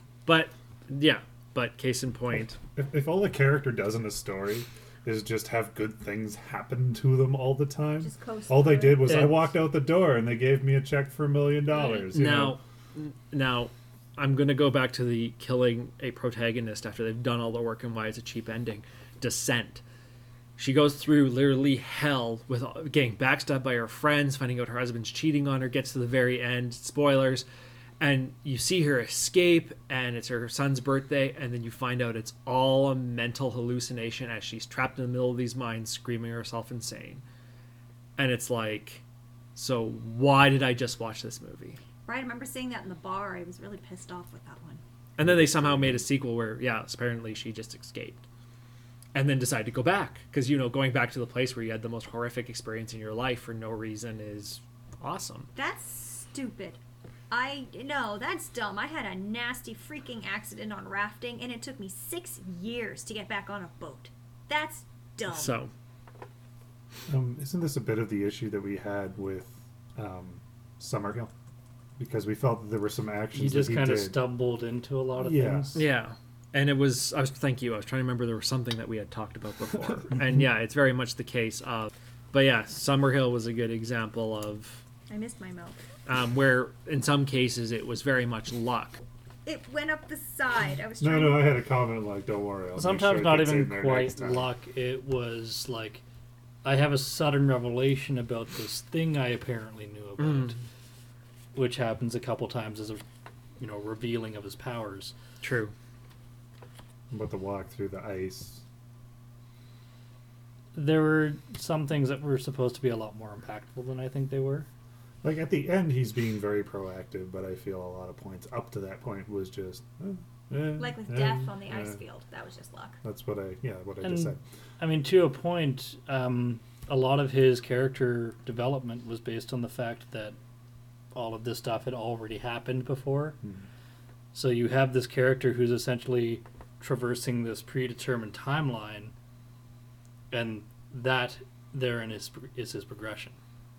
But case in point. if all a character does in a story is just have good things happen to them all the time. Just coast All they through it. did was I It's- walked out the door and they gave me a check for $1 million. you know? Now, I'm going to go back to the killing a protagonist after they've done all the work and why it's a cheap ending. Descent. She goes through literally hell with getting backstabbed by her friends, finding out her husband's cheating on her, gets to the very end, spoilers, and you see her escape, and it's her son's birthday, and then you find out it's all a mental hallucination as she's trapped in the middle of these mines screaming herself insane. And it's like, so why did I just watch this movie? Right, I remember seeing that in the bar. I was really pissed off with that one. And then they somehow made a sequel where, yeah, apparently she just escaped. And then decided to go back. Because, going back to the place where you had the most horrific experience in your life for no reason is awesome. That's stupid. No, that's dumb. I had a nasty freaking accident on rafting, and it took me 6 years to get back on a boat. That's dumb. So, Isn't this a bit of the issue that we had with Summerhill? Because we felt that there were some actions He just that he kind of did. stumbled into a lot of Yeah. things. yeah. And thank you. I was trying to remember there was something that we had talked about before. And yeah, it's very much the case of, but yeah, Summerhill was a good example of I missed my milk. where in some cases it was very much luck. It went up the side. I was No, trying I had a comment like, "Don't worry." I'll make Sometimes sure it not gets even in there quite next time." luck. It was like, I have a sudden revelation about this thing I apparently knew about, which happens a couple times as a, revealing of his powers. True. But the walk through the ice. There were some things that were supposed to be a lot more impactful than I think they were. Like at the end, he's being very proactive, but I feel a lot of points up to that point was just like with death on the ice field. That was just luck. That's what I And, just said. I mean, to a point, a lot of his character development was based on the fact that all of this stuff had already happened before. So you have this character who's essentially traversing this predetermined timeline, and that therein is his progression.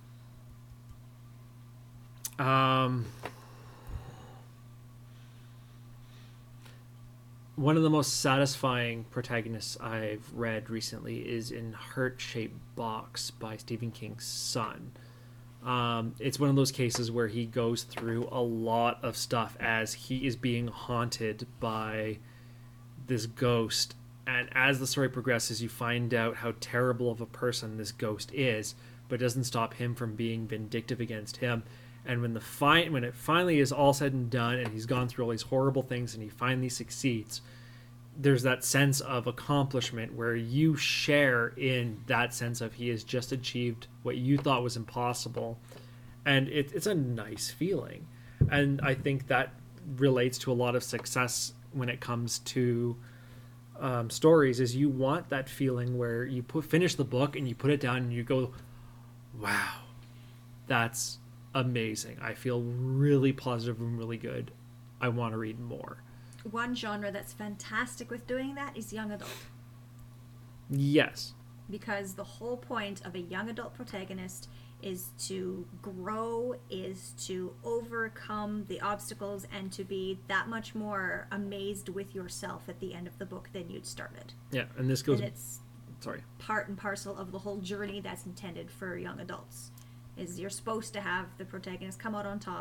One of the most satisfying protagonists I've read recently is in Heart-Shaped Box by Stephen King's son. It's one of those cases where he goes through a lot of stuff as he is being haunted by this ghost. And as the story progresses, you find out how terrible of a person this ghost is, but it doesn't stop him from being vindictive against him. And when it finally is all said and done, and he's gone through all these horrible things, and he finally succeeds, there's that sense of accomplishment where you share in that sense of he has just achieved what you thought was impossible, and it's a nice feeling. And I think that relates to a lot of success when it comes to stories. Is you want that feeling where you finish the book and you put it down and you go, wow, that's amazing. I feel really positive and really good. I want to read more. One genre that's fantastic with doing that is young adult. Yes. Because the whole point of a young adult protagonist is to grow, is to overcome the obstacles, and to be that much more amazed with yourself at the end of the book than you'd started. Yeah, and this goes... And it's Sorry. part and parcel of the whole journey that's intended for young adults. Is you're supposed to have the protagonist come out on top,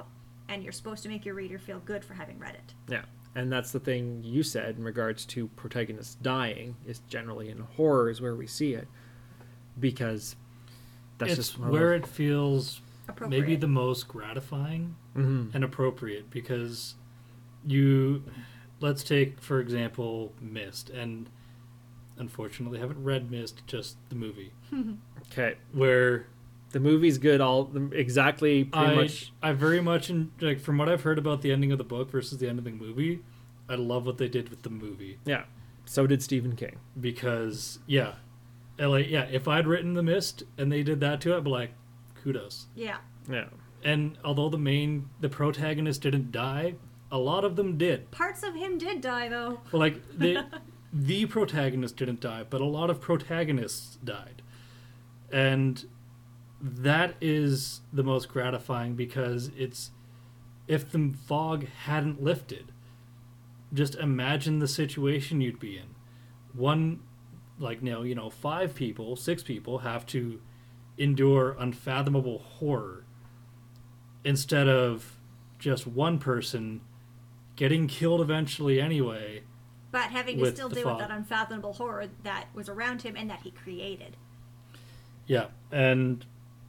and you're supposed to make your reader feel good for having read it. Yeah. And that's the thing you said in regards to protagonists dying, is generally in horror is where we see it. Because that's It's just one where of it feels Appropriate. maybe the most gratifying Mhm. and appropriate, because let's take, for example, Mist, and unfortunately haven't read Mist, just the movie, Okay. where The movie's good exactly pretty much. I very much, like, from what I've heard about the ending of the book versus the end of the movie, I love what they did with the movie. Yeah. So did Stephen King. Because, if I'd written The Mist and they did that to it, I'd be like, kudos. Yeah. Yeah. And although the protagonist didn't die, a lot of them did. Parts of him did die, though. Well, like, the protagonist didn't die, but a lot of protagonists died. And that is the most gratifying, because if the fog hadn't lifted, just imagine the situation you'd be in. 5 people, 6 people have to endure unfathomable horror, instead of just one person getting killed eventually anyway. But having to With still the deal fog. with that unfathomable horror that was around him and that he created. Yeah, and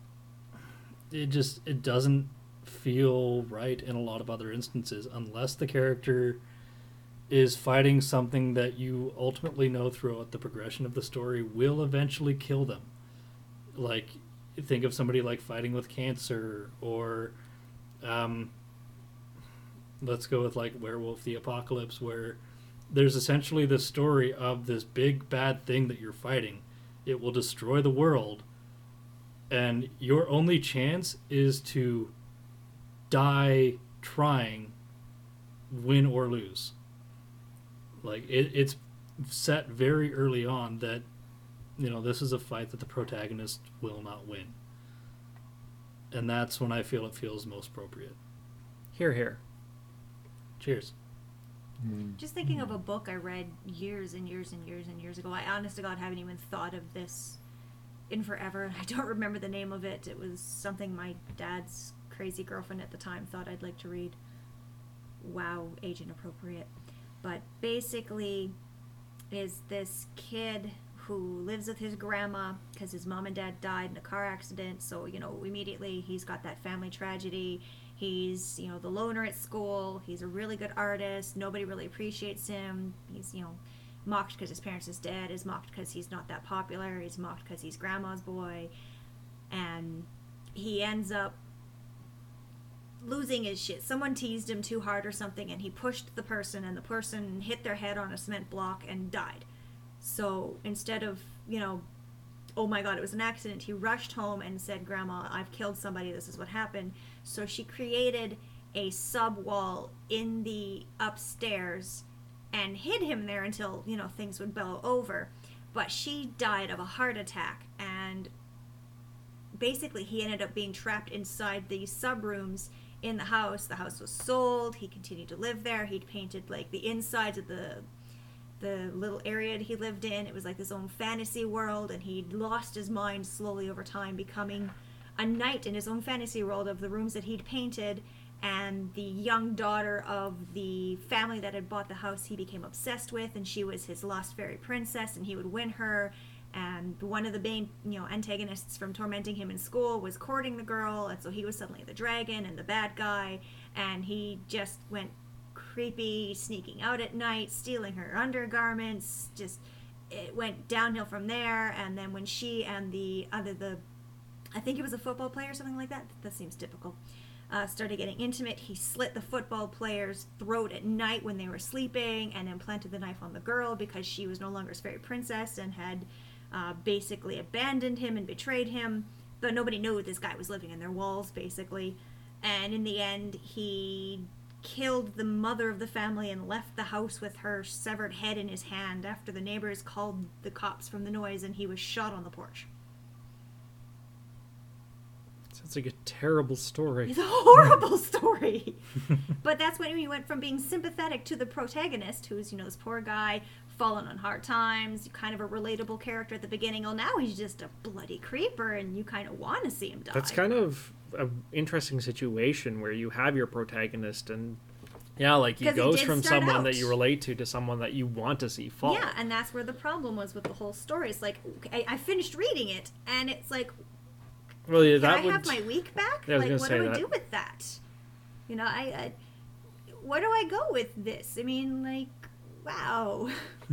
it doesn't feel right in a lot of other instances, unless the character is fighting something that you ultimately know throughout the progression of the story will eventually kill them. Like, think of somebody like fighting with cancer, or let's go with like Werewolf the Apocalypse, where there's essentially the story of this big bad thing that you're fighting. It will destroy the world, and your only chance is to die trying, win or lose. Like, it's set very early on that, this is a fight that the protagonist will not win. And that's when I feel it feels most appropriate. Here, here. Cheers. Just thinking of a book I read years and years and years and years ago. I honest to God haven't even thought of this in forever. I don't remember the name of it. It was something my dad's crazy girlfriend at the time thought I'd like to read. Wow, age inappropriate. But basically is this kid who lives with his grandma because his mom and dad died in a car accident. So, immediately he's got that family tragedy. He's, the loner at school. He's a really good artist. Nobody really appreciates him. He's, mocked because his parents is dead. He's mocked because he's not that popular. He's mocked because he's grandma's boy. And he ends up losing his shit. Someone teased him too hard or something, and he pushed the person, and the person hit their head on a cement block and died. So instead of, oh my God, it was an accident, he rushed home and said, Grandma, I've killed somebody. This is what happened. So she created a sub-wall in the upstairs and hid him there until, things would blow over. But she died of a heart attack, and basically he ended up being trapped inside these sub-rooms in the house. The house was sold. He continued to live there. He'd painted, like, the insides of the little area he lived in. It was like his own fantasy world, and he'd lost his mind slowly over time, becoming a knight in his own fantasy world of the rooms that he'd painted. And the young daughter of the family that had bought the house he became obsessed with, and she was his lost fairy princess, and he would win her. And one of the main, antagonists from tormenting him in school was courting the girl, and so he was suddenly the dragon and the bad guy, and he just went creepy, sneaking out at night, stealing her undergarments. Just, it went downhill from there. And then when she and I think he was a football player or something like that. That seems typical. Started getting intimate. He slit the football player's throat at night when they were sleeping, and implanted the knife on the girl because she was no longer his fairy princess and had basically abandoned him and betrayed him. But nobody knew this guy was living in their walls, basically. And in the end, he killed the mother of the family and left the house with her severed head in his hand after the neighbors called the cops from the noise, and he was shot on the porch. Sounds like a terrible story. It's a horrible story. But that's when we went from being sympathetic to the protagonist, who's, this poor guy fallen on hard times, kind of a relatable character at the beginning. Oh, now he's just a bloody creeper, and you kind of want to see him die. That's kind of an interesting situation where you have your protagonist and yeah, like he 'Cause he goes did from start someone out. that you relate to someone that you want to see fall. Yeah, and that's where the problem was with the whole story. It's like, I finished reading it, and it's like, Well, yeah, can that I would have my week back? Yeah, I was Like, gonna what say do I that. do with that? You know, I where do I go with this? I mean, like, wow.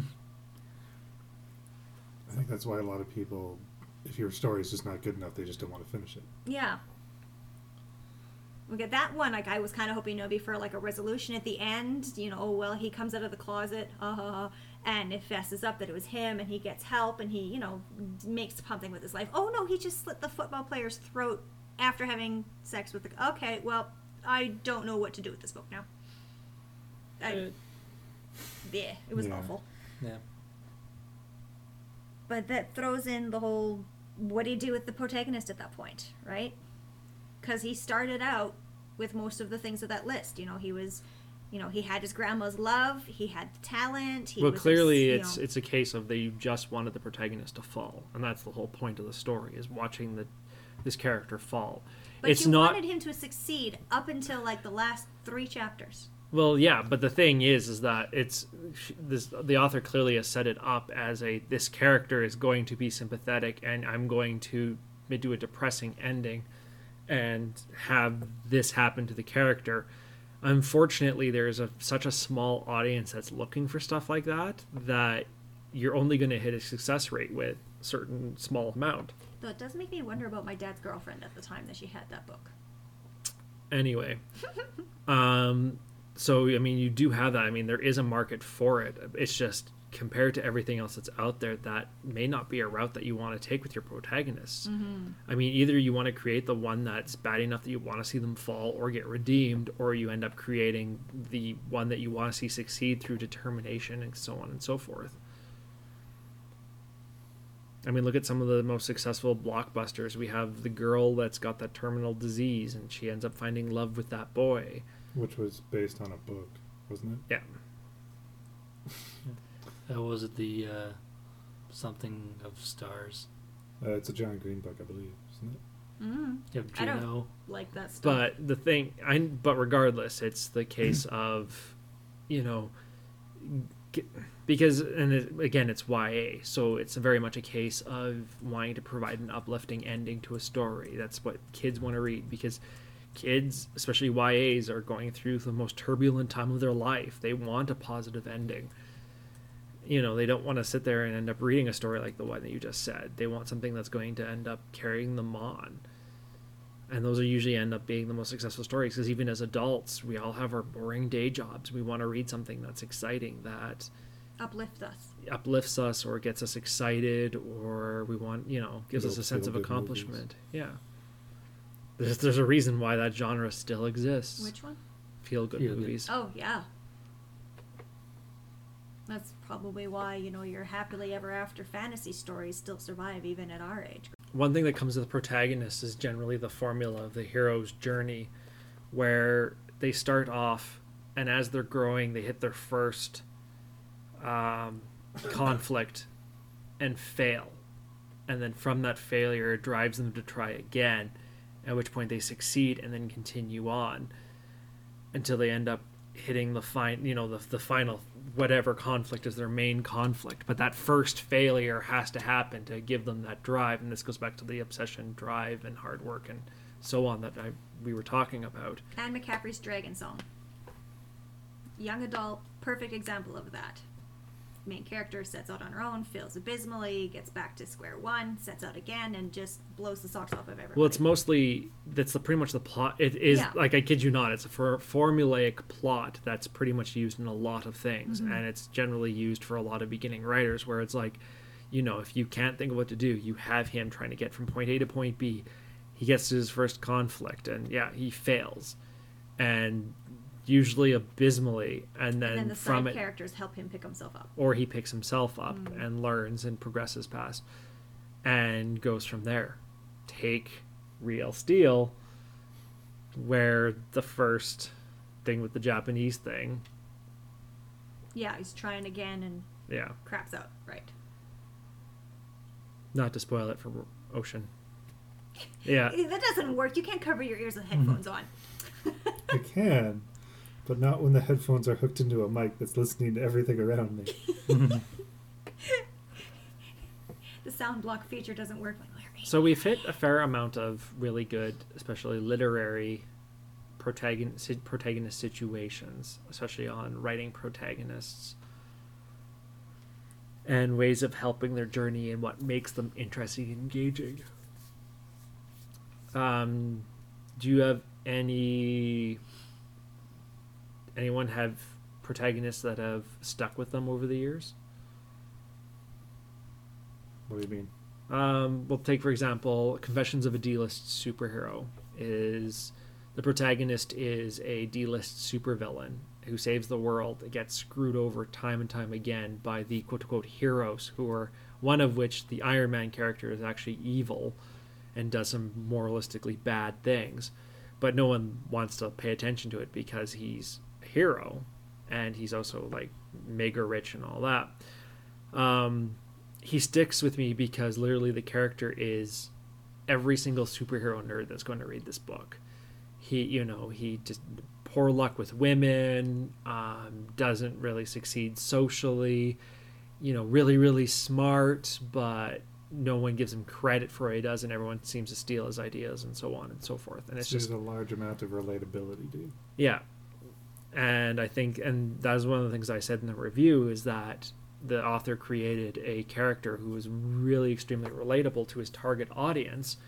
I think that's why a lot of people, if your story is just not good enough, they just don't want to finish it. Yeah. Look at that one. Like, I was kind of hoping it'd be for like a resolution at the end. You know, oh well, he comes out of the closet, and it fesses up that it was him, and he gets help, and he, you know, makes something with his life. Oh no, he just slit the football player's throat after having sex with the. Okay, well, I don't know what to do with this book now. Yeah, it was Yeah. awful. Yeah. But that throws in the whole, what do you do with the protagonist at that point, right? Because he started out with most of the things of that list. You know, he was, you know, he had his grandma's love, he had talent. He well, was clearly you it's know, it's a case of they just wanted the protagonist to fall, and that's the whole point of the story is watching this character fall. But it's you not wanted him to succeed up until like the last 3 chapters. well, yeah, but the thing is that the author clearly has set it up as this character is going to be sympathetic, and I'm going to do a depressing ending and have this happen to the character. Unfortunately, there's such a small audience that's looking for stuff like that you're only going to hit a success rate with a certain small amount. Though it does make me wonder about my dad's girlfriend at the time that she had that book. Anyway, so I mean, you do have that. I mean, there is a market for it. It's just compared to everything else that's out there, that may not be a route that you want to take with your protagonists. Mm-hmm. I mean, either you want to create the one that's bad enough that you want to see them fall or get redeemed, or you end up creating the one that you want to see succeed through determination and so on and so forth. I mean, look at some of the most successful blockbusters. We have the girl that's got that terminal disease, and she ends up finding love with that boy. Which was based on a book, wasn't it? Yeah. Was it the something of stars? It's a John Green book, I believe, isn't it? Mm-hmm. You have I don't- Juno. Like that stuff. But the thing, but regardless, it's the case of, you know, because, and again, it's YA, so it's very much a case of wanting to provide an uplifting ending to a story. That's what kids want to read, because kids, especially YAs, are going through the most turbulent time of their life. They want a positive ending. You know, they don't want to sit there and end up reading a story like the one that you just said. They want something that's going to end up carrying them on. And those are usually end up being the most successful stories, because even as adults, we all have our boring day jobs. We want to read something that's exciting, that Uplift us. uplifts us or gets us excited, or we want, you know, gives us a sense of Feel-good accomplishment. Yeah. There's a reason why that genre still exists. Which one? Feel-good Feel-good. movies. Oh, yeah. That's probably why, you know, your happily ever after fantasy stories still survive even at our age. One thing that comes to the protagonist is generally the formula of the hero's journey, where they start off, and as they're growing, they hit their first conflict and fail. And then from that failure, it drives them to try again, at which point they succeed and then continue on until they end up hitting the final whatever conflict is their main conflict. But that first failure has to happen to give them that drive, and this goes back to the obsession, drive, and hard work and so on that we were talking about. Anne McCaffrey's Dragon Song. Young adult, perfect example of that. Main character sets out on her own, fails abysmally, gets back to square one, sets out again, and just blows the socks off of everybody. Well, it's mostly pretty much the plot. It is, Yeah. like, I kid you not, it's a formulaic plot that's pretty much used in a lot of things, and it's generally used for a lot of beginning writers, where it's like, you know, if you can't think of what to do, you have him trying to get from point A to point B. He gets to his first conflict, and yeah, he fails, and usually abysmally, and then the from side it, characters help him pick himself up. or he picks himself up and learns and progresses past and goes from there. Take Real Steel, where the first thing with the Japanese thing, Yeah, he's trying again, and Yeah. craps out. Right. Not to spoil it for Ocean. Yeah. That doesn't work. You can't cover your ears with headphones on. I can, but not when the headphones are hooked into a mic that's listening to everything around me. The sound block feature doesn't work when Larry. So we've hit a fair amount of really good, especially literary protagonist situations, especially on writing protagonists and ways of helping their journey and what makes them interesting and engaging. Do you have anyone have protagonists that have stuck with them over the years? What do you mean? We'll take, for example, Confessions of a D-List Superhero. The protagonist is a D-list supervillain who saves the world, gets screwed over time and time again by the quote-unquote heroes, who are one of which, the Iron Man character, is actually evil and does some moralistically bad things. But no one wants to pay attention to it because he's a hero and he's also like mega rich and all that. He sticks with me because literally the character is every single superhero nerd that's going to read this book. He just poor luck with women, doesn't really succeed socially, really, really smart, but no one gives him credit for what he does, and everyone seems to steal his ideas and so on and so forth. And it's There's just a large amount of relatability, dude. yeah. And I think, and that was one of the things I said in the review, is that the author created a character who was really extremely relatable to his target audience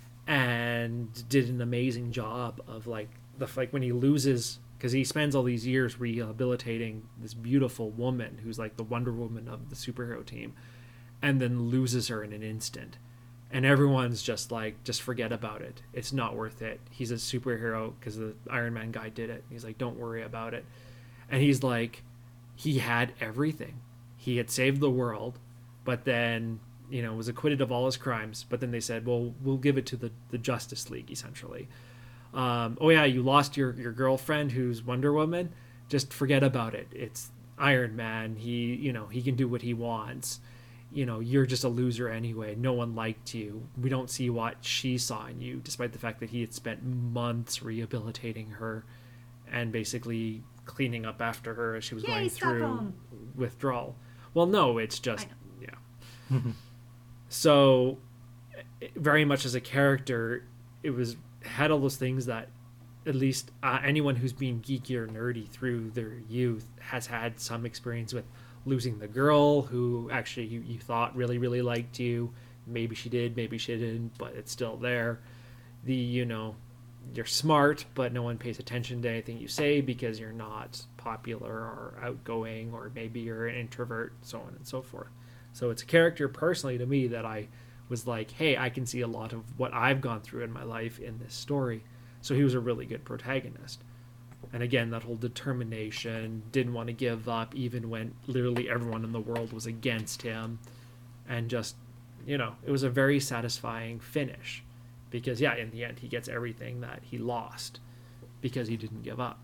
and did an amazing job of like when he loses, because he spends all these years rehabilitating this beautiful woman who's like the Wonder Woman of the superhero team, and then loses her in an instant. And everyone's just like, just forget about it. It's not worth it. He's a superhero because the Iron Man guy did it. He's like, don't worry about it. And he's like, he had everything. He had saved the world, but then, was acquitted of all his crimes. But then they said, well, we'll give it to the Justice League, essentially. Oh yeah, you lost your girlfriend who's Wonder Woman. Just forget about it. It's Iron Man. He can do what he wants. You're just a loser anyway. No one liked you. We don't see what she saw in you, despite the fact that he had spent months rehabilitating her and basically cleaning up after her as she was going through withdrawal. Well, no, it's just, yeah. So, very much as a character, had all those things that at least anyone who's been geeky or nerdy through their youth has had some experience with. Losing the girl who actually you thought really, really liked you. Maybe she did, maybe she didn't, but it's still there. You're smart, but no one pays attention to anything you say because you're not popular or outgoing, or maybe you're an introvert, so on and so forth. So it's a character personally to me that I was like, hey, I can see a lot of what I've gone through in my life in this story. So he was a really good protagonist. And again, that whole determination, didn't want to give up even when literally everyone in the world was against him. And just, it was a very satisfying finish. Because, yeah, in the end, he gets everything that he lost because he didn't give up.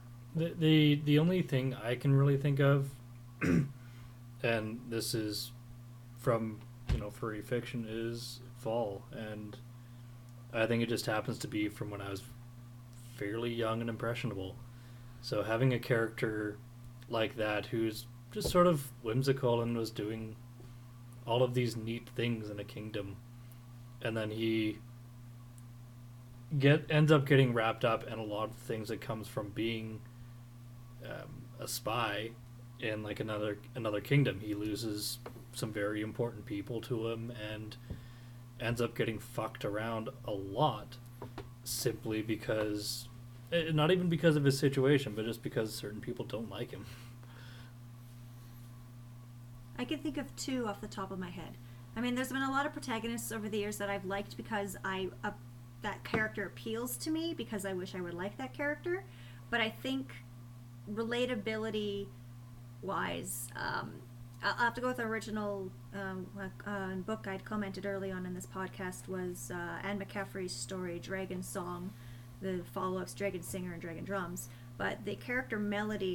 The only thing I can really think of, and this is from, furry fiction, is Fall. And I think it just happens to be from when I was fairly young and impressionable. So having a character like that who's just sort of whimsical and was doing all of these neat things in a kingdom, and then he ends up getting wrapped up in a lot of things that comes from being a spy in like another kingdom. He loses some very important people to him and ends up getting fucked around a lot, simply because, not even because of his situation, but just because certain people don't like him. I can think of two off the top of my head. I mean, there's been a lot of protagonists over the years that I've liked because that character appeals to me, because I wish I would like that character. But I think relatability wise, I'll have to go with the original book I'd commented early on in this podcast was Anne McCaffrey's story, Dragon Song, the follow-ups Dragon Singer and Dragon Drums. But the character Melody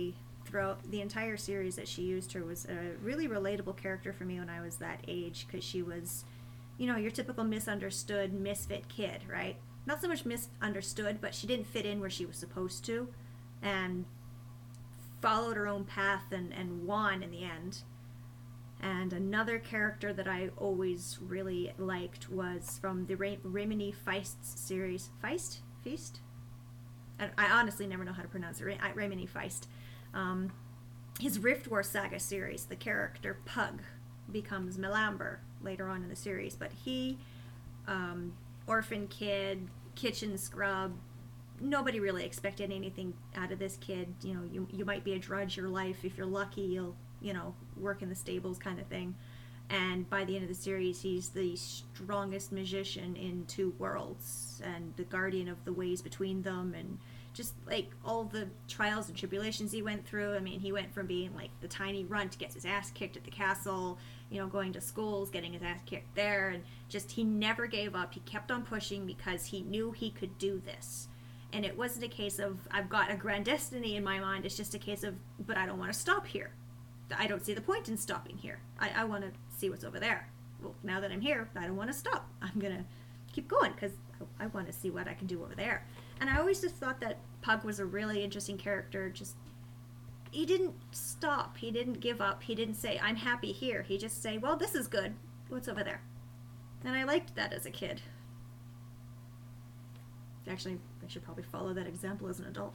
throughout the entire series that she used her was a really relatable character for me when I was that age, because she was, you know, your typical misunderstood misfit kid, right? Not so much misunderstood, but she didn't fit in where she was supposed to, and followed her own path and won in the end. And another character that I always really liked was from the Rimini Feist series. Feast? I honestly never know how to pronounce it. Rimini Feist. His Rift War Saga series, the character Pug becomes Melamber later on in the series. But he, orphan kid, kitchen scrub, nobody really expected anything out of this kid. You know, you might be a drudge your life. If you're lucky, you'll, you know, work in the stables kind of thing. And by the end of the series, he's the strongest magician in two worlds and the guardian of the ways between them, and just like all the trials and tribulations he went through. I mean, he went from being like the tiny runt, gets his ass kicked at the castle, you know, going to schools, getting his ass kicked there, and just he never gave up. He kept on pushing because he knew he could do this. And it wasn't a case of, I've got a grand destiny in my mind. It's just a case of, but I don't want to stop here. I don't see the point in stopping here. I want to see what's over there. Well, now that I'm here, I don't want to stop. I'm going to keep going because I want to see what I can do over there. And I always just thought that Pug was a really interesting character. Just, he didn't stop. He didn't give up. He didn't say, I'm happy here. He just say, well, this is good. What's over there? And I liked that as a kid. Actually, I should probably follow that example as an adult.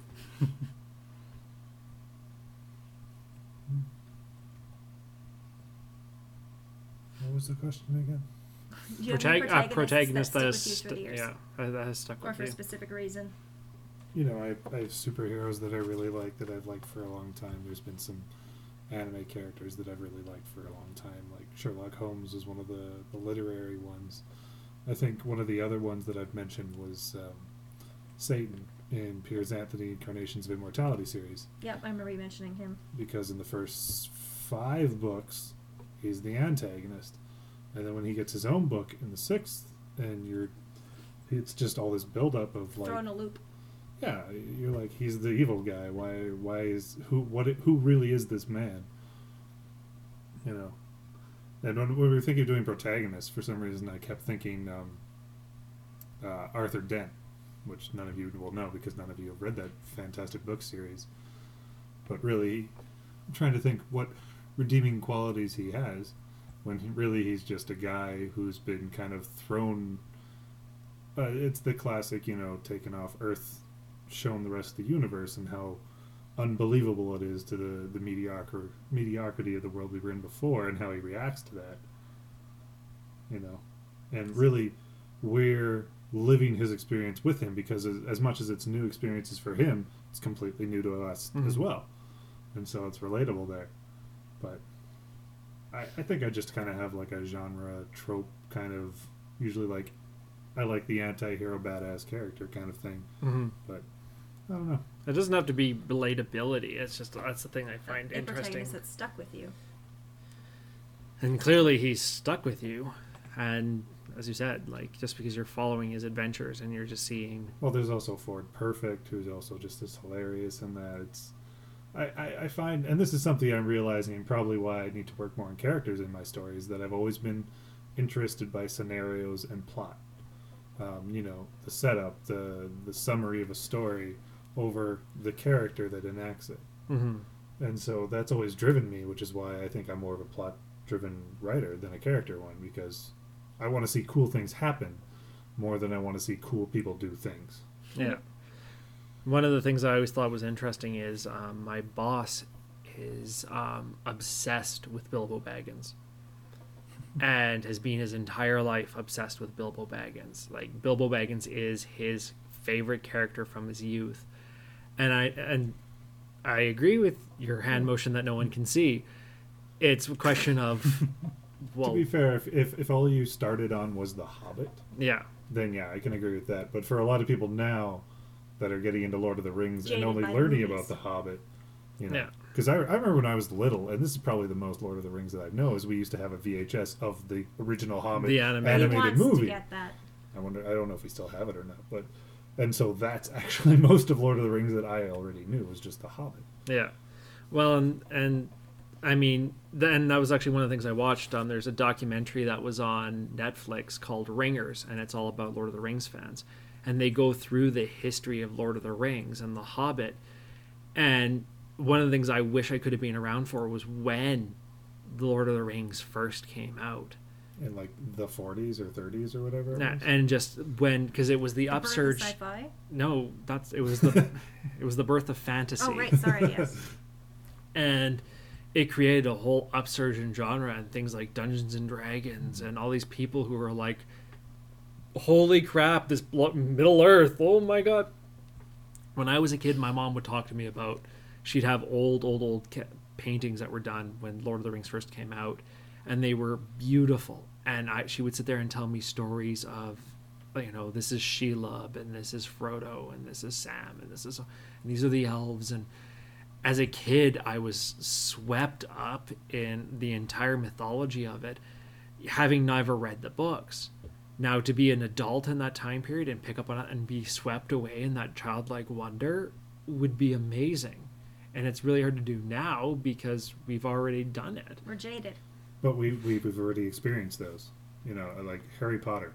What was the question again? Do you have any protagonist that stick with you through the years? that has stuck Or with for a you. specific reason? You know, I have superheroes that I really like, that I've liked for a long time. There's been some anime characters that I've really liked for a long time. Like Sherlock Holmes was one of the literary ones. I think one of the other ones that I've mentioned was Satan in Piers Anthony Incarnations of Immortality series. Yep, I remember you mentioning him. Because in the first 5 books, he's the antagonist. And then when he gets his own book in the 6th, and it's just all this buildup of like, Throw in a loop. yeah, you're like, he's the evil guy. Who really is this man? You know. And when we were thinking of doing protagonists, for some reason I kept thinking Arthur Dent, which none of you will know because none of you have read that fantastic book series. But really, I'm trying to think what redeeming qualities he has, when he's just a guy who's been kind of thrown. It's the classic, you know, taken off Earth, shown the rest of the universe, and how unbelievable it is to the mediocrity of the world we were in before, and how he reacts to that. You know, and really, we're living his experience with him, because as much as it's new experiences for him, it's completely new to us as well, and so it's relatable there. But I think I just kind of have like a genre trope kind of, usually like, I like the anti-hero badass character kind of thing. But I don't know. It doesn't have to be relatability. It's just, that's the thing I find A interesting. protagonist that's stuck with you. And clearly he's stuck with you. And as you said, like, just because you're following his adventures and you're just seeing... Well, there's also Ford Perfect, who's also just as hilarious in that. It's... I find, and this is something I'm realizing, and probably why I need to work more on characters in my stories, that I've always been interested by scenarios and plot. You know, the setup, the summary of a story over the character that enacts it. And so that's always driven me, which is why I think I'm more of a plot-driven writer than a character one, because I want to see cool things happen more than I want to see cool people do things. Yeah. One of the things I always thought was interesting is my boss is obsessed with Bilbo Baggins. And has been his entire life obsessed with Bilbo Baggins. Like, Bilbo Baggins is his favorite character from his youth. And I agree with your hand motion that no one can see. It's a question of, well... To be fair, if all you started on was The Hobbit, yeah, then yeah, I can agree with that. But for a lot of people now that are getting into Lord of the Rings Jaded and only by learning movies. about The Hobbit, you know... Yeah. Because I remember when I was little, and this is probably the most Lord of the Rings that I know, is we used to have a VHS of the original Hobbit The animated He wants movie. to get that. I don't know if we still have it or not, and so that's actually most of Lord of the Rings that I already knew was just The Hobbit. yeah. Well, and I mean, then that was actually one of the things I watched. There's a documentary that was on Netflix called Ringers, and it's all about Lord of the Rings fans. And they go through the history of Lord of the Rings and The Hobbit. And one of the things I wish I could have been around for was when the Lord of the Rings first came out. In like the 40s or 30s or whatever. It was? And just when, because it was the birth of upsurge. sci-fi? No, it was the birth of fantasy. Oh, right. Sorry. Yes. And it created a whole upsurge in genre and things like Dungeons and Dragons and all these people who were like, holy crap, this Middle Earth, oh my god. When I was a kid, my mom would talk to me about, she'd have old paintings that were done when Lord of the Rings first came out, and they were beautiful. And she would sit there and tell me stories of, you know, this is Shelob, and this is Frodo, and this is Sam, and these are the elves. And as a kid, I was swept up in the entire mythology of it, having never read the books. Now, to be an adult in that time period and pick up on it and be swept away in that childlike wonder would be amazing. And it's really hard to do now because we've already done it. We're jaded. But we've already experienced those. You know, like Harry Potter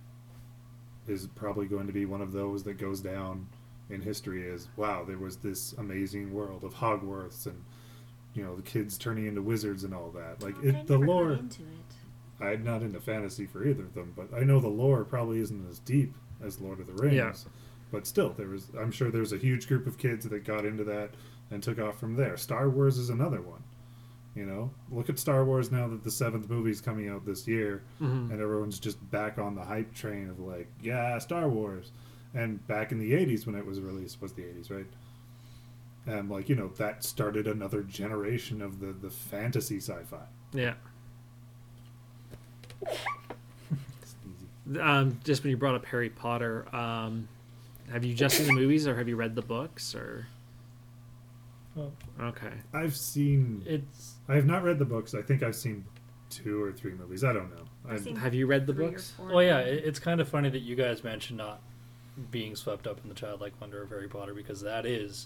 is probably going to be one of those that goes down in history as, wow, there was this amazing world of Hogwarts and, you know, the kids turning into wizards and all that. Like, the lore... Into it. I'm not into fantasy for either of them, but I know the lore probably isn't as deep as Lord of the Rings. Yeah. But still, I'm sure there's a huge group of kids that got into that and took off from there. Star Wars is another one. You know, look at Star Wars now that the 7th movie's coming out this year, and everyone's just back on the hype train of like, yeah, Star Wars. And back in the 80s when it was released, was the 80s, right? And like, you know, that started another generation of the fantasy sci-fi. Yeah. It's easy. Just when you brought up Harry Potter, have you just seen the movies or have you read the books? Or Oh, okay, I have not read the books. I think I've seen 2 or 3 movies. I don't know. I've seen have you read the 3 or books? 4. well, yeah, it's kind of funny that you guys mentioned not being swept up in the childlike wonder of Harry Potter, because that is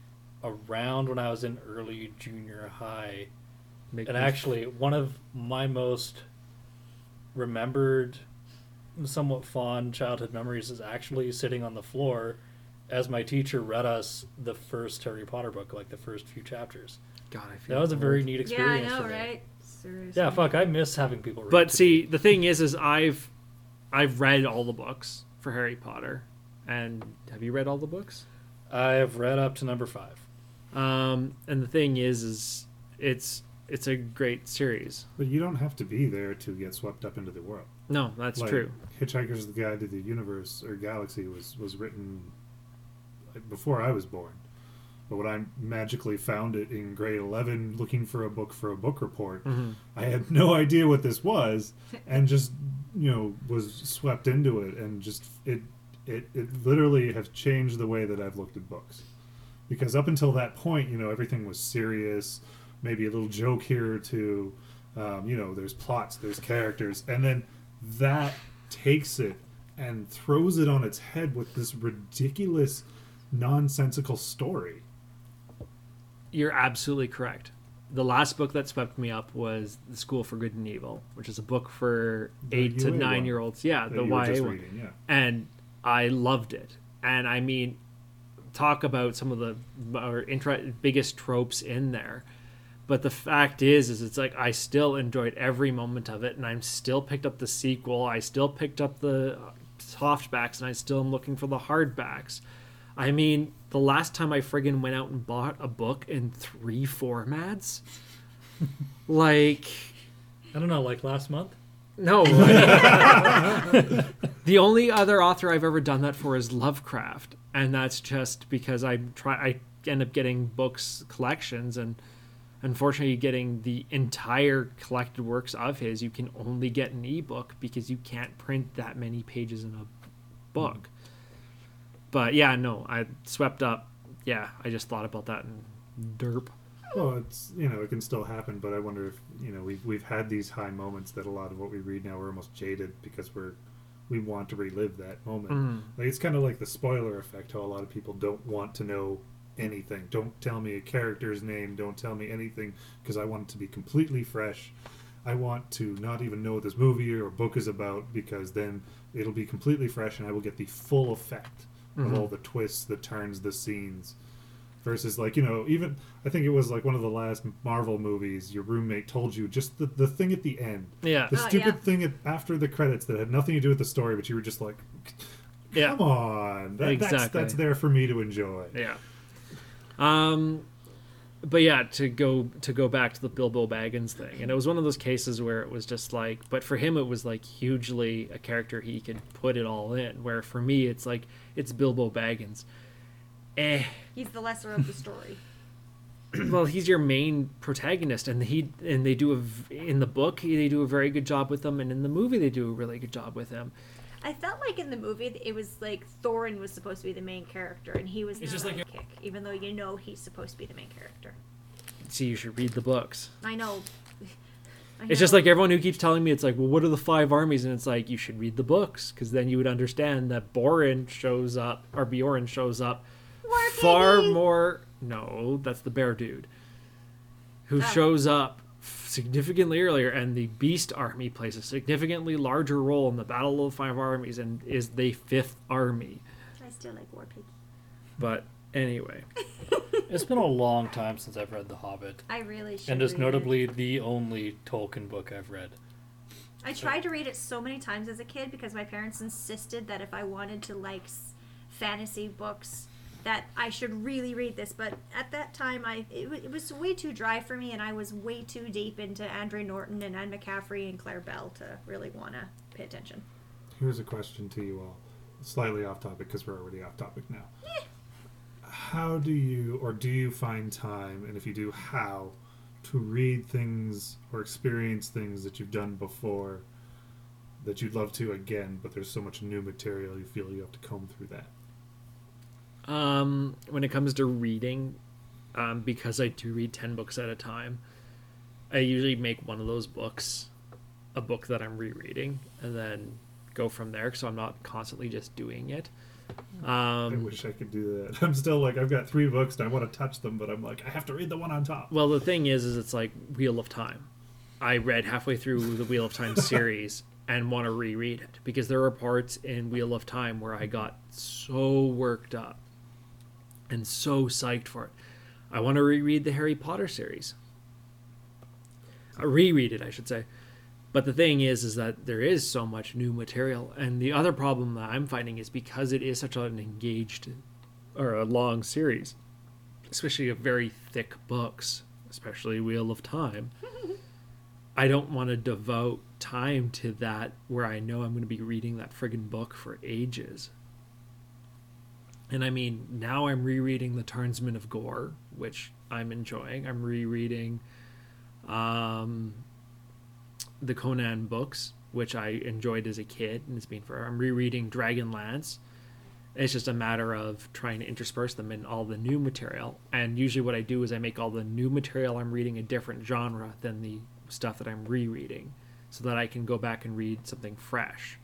around when I was in early junior high. And actually, one of my most remembered, somewhat fond childhood memories is actually sitting on the floor as my teacher read us the first Harry Potter book, like the first few chapters. God, I feel That was a very old. neat Yeah, I experience know, for me. right? Seriously. Yeah, fuck, I miss having people read But to see, me. the thing is I've read all the books for Harry Potter, and have you read all the books? I have read up to number 5. And the thing is it's a great series. But you don't have to be there to get swept up into the world. No, that's Like, true. Hitchhiker's Guide to the Universe or Galaxy was written before I was born. But when I magically found it in grade 11 looking for a book report, I had no idea what this was and just, you know, was swept into it, and just it literally has changed the way that I've looked at books. Because up until that point, you know, everything was serious, maybe a little joke here or two, you know, there's plots, there's characters, and then that takes it and throws it on its head with this ridiculous, nonsensical story. You're absolutely correct. The last book that swept me up was The School for Good and Evil, which is a book for The 8 to UA 9 one year olds. Yeah, that the you were just YA one. reading, yeah. And I loved it. And I mean, talk about some of the biggest tropes in there. But the fact is it's like I still enjoyed every moment of it, and I'm still picked up the sequel. I still picked up the softbacks, and I still am looking for the hardbacks. I mean, the last time I friggin' went out and bought a book in 3 formats, like, I don't know, like last month? no. The only other author I've ever done that for is Lovecraft, and that's just because I end up getting books collections, and unfortunately getting the entire collected works of his you can only get an ebook because you can't print that many pages in a book. But yeah, no, I swept up. Yeah, I just thought about that and derp. Well, it's, you know, it can still happen, but I wonder if, you know, we've had these high moments that a lot of what we read now, we're almost jaded because we want to relive that moment. Like, it's kind of like the spoiler effect, how a lot of people don't want to know anything. Don't tell me a character's name. Don't tell me anything, because I want it to be completely fresh. I want to not even know what this movie or book is about, because then it'll be completely fresh and I will get the full effect of all the twists, the turns, the scenes. Versus, like, you know, even, I think it was like one of the last Marvel movies, your roommate told you just the thing at the end. Yeah. The Oh, stupid yeah. thing after the credits that had nothing to do with the story, but you were just like, Yeah. come on. Exactly. That's there for me to enjoy. Yeah. But yeah, to go back to the Bilbo Baggins thing, and it was one of those cases where it was just like, but for him it was like hugely a character he could put it all in. Where for me it's like it's Bilbo Baggins. He's the lesser of the story. Well, he's your main protagonist, and they do in the book they do a very good job with him, and in the movie they do a really good job with him. I felt like in the movie it was like Thorin was supposed to be the main character, and he was It's the just like sidekick, even though you know he's supposed to be the main character. So you should read the books. I know. It's just like everyone who keeps telling me, it's like, well, what are the 5 armies? And it's like, you should read the books, because then you would understand that Bjorn shows up far more. No, that's the bear dude who shows up significantly earlier, and the Beast Army plays a significantly larger role in the Battle of the 5 Armies and is the 5th army. I still like War Pig. But anyway, It's been a long time since I've read The Hobbit, I really should. and it's read it. notably the only Tolkien book I've read. I tried to read it so many times as a kid because my parents insisted that if I wanted to like fantasy books, that I should really read this. But at that time, it was way too dry for me, and I was way too deep into Andre Norton and Anne McCaffrey and Claire Bell to really want to pay attention. Here's a question to you all. Slightly off topic, because we're already off topic now. How do you find time, and if you do, how, to read things or experience things that you've done before that you'd love to again, but there's so much new material you feel you have to comb through that? when it comes to reading, because I do read 10 books at a time, I usually make one of those books a book that I'm rereading, and then go from there, so I'm not constantly just doing it. I wish I could do that. I'm still like, I've got 3 books and I want to touch them, but I'm like, I have to read the one on top. Well, the thing is it's like Wheel of Time. I read halfway through the Wheel of Time series and want to reread it, because there are parts in Wheel of Time where I got so worked up and so psyched for it. I want to reread the Harry Potter series. Reread it, I should say. But the thing is that there is so much new material, and the other problem that I'm finding is because it is such an engaged or a long series, especially of very thick books, especially Wheel of Time, I don't want to devote time to that where I know I'm going to be reading that friggin' book for ages. And I mean, now I'm rereading The Tarnsmen of Gore, which I'm enjoying. I'm rereading the Conan books, which I enjoyed as a kid, and it's been forever. I'm rereading Dragonlance. It's just a matter of trying to intersperse them in all the new material. And usually what I do is I make all the new material I'm reading a different genre than the stuff that I'm rereading, so that I can go back and read something fresh.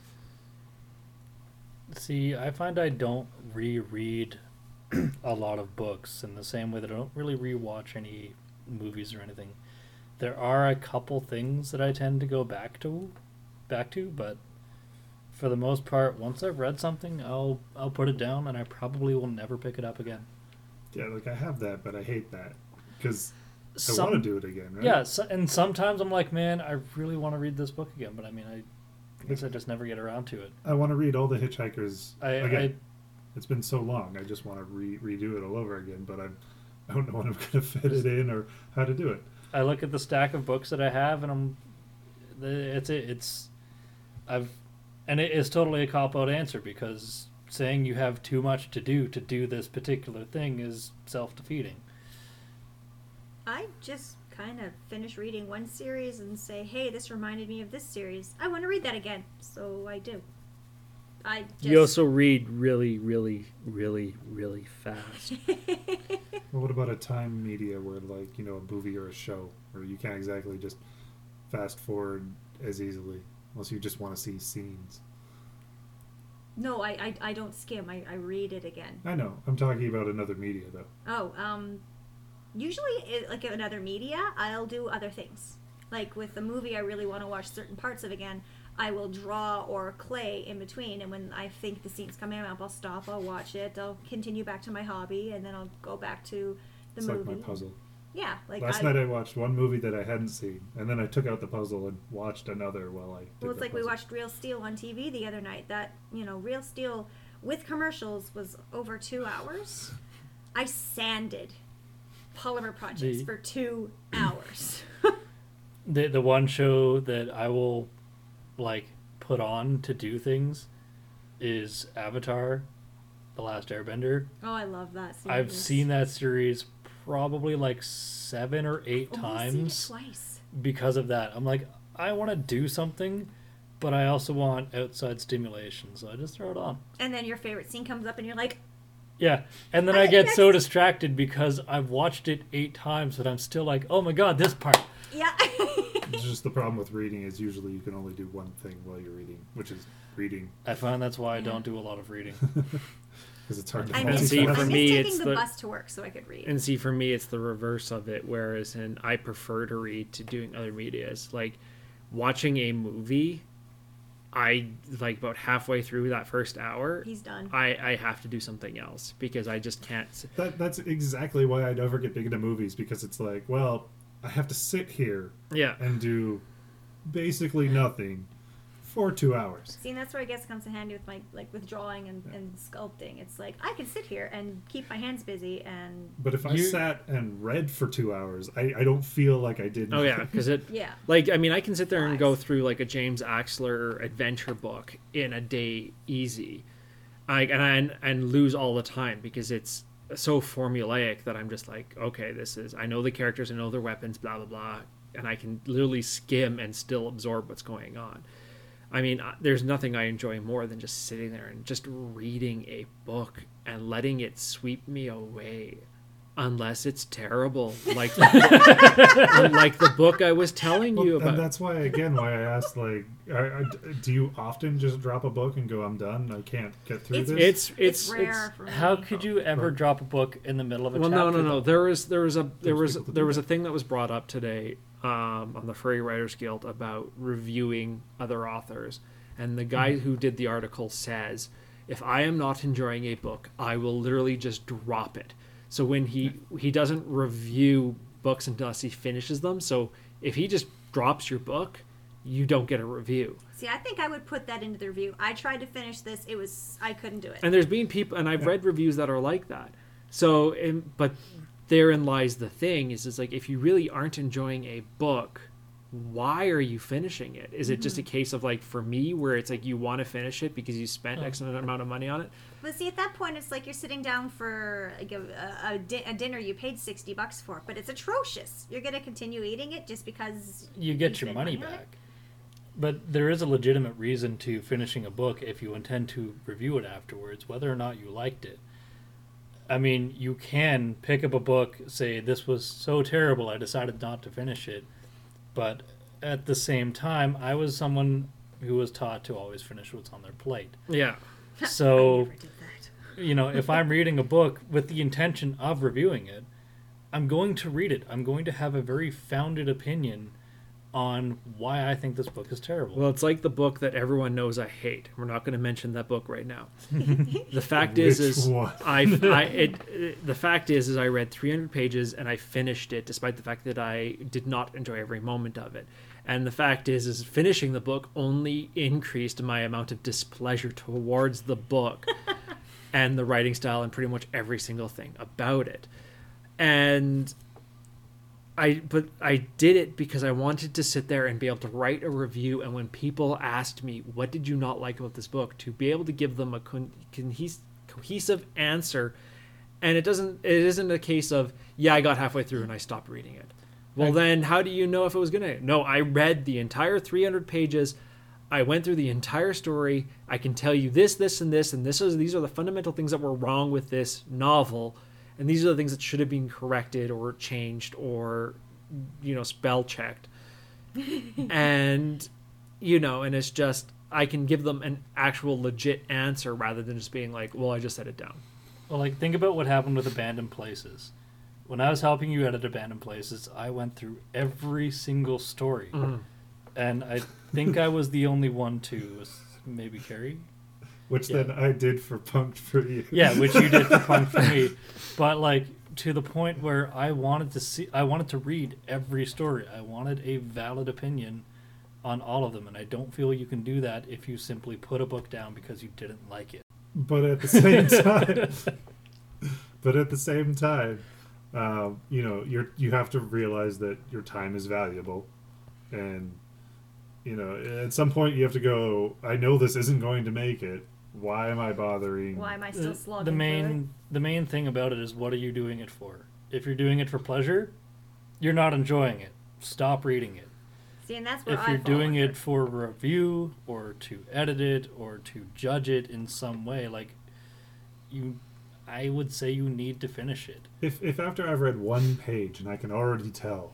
See, I find I don't reread a lot of books in the same way that I don't really rewatch any movies or anything. There are a couple things that I tend to go back to, but for the most part, once I've read something, I'll put it down, and I probably will never pick it up again. Yeah, like I have that, but I hate that because I want to do it again, right? Yeah, and sometimes I'm like, man, I really want to read this book again, but I mean, I guess I just never get around to it. I want to read all the Hitchhikers again. I It's been so long. I just want to redo it all over again, but I don't know when I'm going to fit it in or how to do it. I look at the stack of books that I have, and it is totally a cop-out answer, because saying you have too much to do this particular thing is self-defeating. I just kind of finish reading one series and say, hey, this reminded me of this series. I want to read that again. So I do. You also read really, really, really, really fast. Well, what about a time media where, like, you know, a movie or a show where you can't exactly just fast forward as easily unless you just want to see scenes? No, I don't skim. I read it again. I know. I'm talking about another media though. Oh, usually, like in other media, I'll do other things. Like with the movie, I really want to watch certain parts of again. I will draw or clay in between, and when I think the scene's coming up, I'll stop, I'll watch it, I'll continue back to my hobby, and then I'll go back to the It's movie. like my puzzle. Yeah, like Last night I watched one movie that I hadn't seen, and then I took out the puzzle and watched another while I did Well, it's the like we puzzle. watched Real Steel on TV the other night. That, Real Steel with commercials was over 2 hours. I sanded polymer projects for 2 hours. The one show that I will like put on to do things is Avatar: The Last Airbender. Oh, I love that series. I've seen that series probably like 7 or 8 I've times seen it twice. because of that. I'm like, I want to do something, but I also want outside stimulation, so I just throw it on. And then your favorite scene comes up and you're like, Yeah, and then I get so distracted because I've watched it 8 times that I'm still like, oh my god, this part. yeah. It's just the problem with reading is usually you can only do one thing while you're reading, which is reading, I find that's why I don't do a lot of reading. because it's hard to I And miss, see, I for miss me, taking it's the the- bus to work so I could read. And see, for me, it's the reverse of it. Whereas, I prefer to read to doing other medias. Like watching a movie, I like about halfway through that first hour, He's done. I have to do something else because I just can't. That's exactly why I never get big into movies, because it's like, well, I have to sit here Yeah, and do basically nothing for 2 hours. See, and that's where I guess it comes in handy with with drawing and sculpting. It's like I can sit here and keep my hands busy and But if I You- sat and read for 2 hours, I don't feel like I did. oh yeah, because it. yeah. Like, I mean, I can sit there and go Nice. through like a James Axler adventure book in a day easy, and lose all the time because it's so formulaic that I'm just like, okay, I know the characters, I know their weapons, blah blah blah, and I can literally skim and still absorb what's going on. I mean, there's nothing I enjoy more than just sitting there and just reading a book and letting it sweep me away. Unless it's terrible, like like the book I was telling you Well, about. and that's why I asked, like, do you often just drop a book and go, I'm done, I can't get through this? It's rare for me. How could you ever drop a book in the middle of a Well, chapter? no. There was a people to do thing that was brought up today on the Furry Writers Guild about reviewing other authors, and the guy who did the article says, if I am not enjoying a book, I will literally just drop it. So when he doesn't review books unless he finishes them. So if he just drops your book, you don't get a review. See, I think I would put that into the review. I tried to finish this. I couldn't do it. And there's been people, and I've read reviews that are like that. So, but therein lies the thing: is it's like if you really aren't enjoying a book, why are you finishing it? Is it just a case of like for me, where it's like you want to finish it because you spent X amount of money on it? But see, at that point, it's like you're sitting down for like a dinner you paid $60 for, but it's atrocious. You're going to continue eating it just because You get your spent money on it? back. But there is a legitimate reason to finishing a book if you intend to review it afterwards, whether or not you liked it. I mean, you can pick up a book, say, this was so terrible, I decided not to finish it. But at the same time, I was someone who was taught to always finish what's on their plate. Yeah. I So, never did that. you know, if I'm reading a book with the intention of reviewing it, I'm going to read it. I'm going to have a very founded opinion on why I think this book is terrible. Well, it's like the book that everyone knows I hate. We're not going to mention that book right now. The fact is Which one? the fact is I read 300 pages and I finished it, despite the fact that I did not enjoy every moment of it. And the fact is finishing the book only increased my amount of displeasure towards the book and the writing style and pretty much every single thing about it. And I did it because I wanted to sit there and be able to write a review, and when people asked me, what did you not like about this book, to be able to give them a cohesive answer. And it isn't a case of, yeah, I got halfway through and I stopped reading it. Well, then how do you know if it was going to? No, I read the entire 300 pages. I went through the entire story. I can tell you this, and this, and these are the fundamental things that were wrong with this novel. And these are the things that should have been corrected or changed or, spell checked. And, and it's just, I can give them an actual legit answer rather than just being like, well, I just set it down. Well, like, think about what happened with Abandoned Places. When I was helping you edit Abandoned Places, I went through every single story. And I think I was the only one to, maybe Carrie? Which Yeah. then I did for Punked for you. Yeah, which you did for Punk for me. But, like, to the point where I wanted to read every story. I wanted a valid opinion on all of them. And I don't feel you can do that if you simply put a book down because you didn't like it. But at the same time, you know, you have to realize that your time is valuable, and you know, at some point you have to go, I know this isn't going to make it. Why am I bothering? Why am I still slogging the through it? the main thing about it is, what are you doing it for? If you're doing it for pleasure, you're not enjoying it. Stop reading it. See, and that's where If you're doing it for review or to edit it or to judge it in some way, like, I would say you need to finish it. If after I've read one page and I can already tell,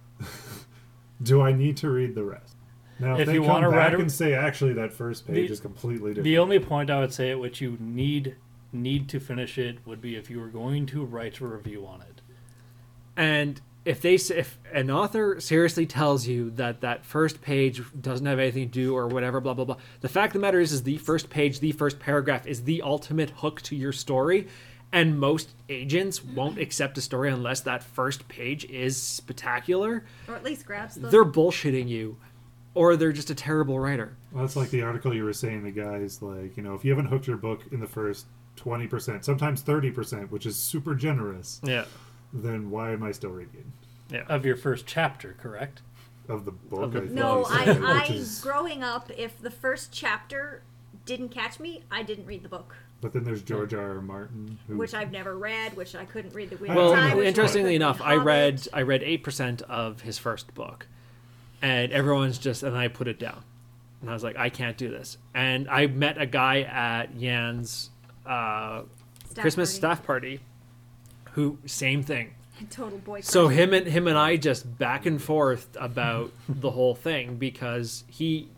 do I need to read the rest? Now, if If they you come wanna back write and say actually that first page The- is completely different, The only point I would say at which you need to finish it would be if you were going to write a review on it. And if an author seriously tells you that first page doesn't have anything to do or whatever, blah blah blah, the fact of the matter is the first page, the first paragraph is the ultimate hook to your story, and most agents won't accept a story unless that first page is spectacular. or at least grabs them. They're bullshitting you, or they're just a terrible writer. well, that's like the article you were saying. The guy's like, you know, if you haven't hooked your book in the first 20%, sometimes 30%, which is super generous, Yeah, then why am I still reading? yeah. Of your first chapter, correct? Of the book, Of the- I thought No, you said, which I is- growing up, if the first chapter didn't catch me, I didn't read the book, But then there's George R. R. Martin, who, which I've never read, which I couldn't read the Wheel Well, of Time. which I interestingly couldn't enough, read Hobbit. I read 8% of his first book, and everyone's just, and I put it down, and I was like, I can't do this. And I met a guy at Yan's Christmas party. staff party, who same thing. Total boy. So crush. him and I just back and forth about the whole thing, because he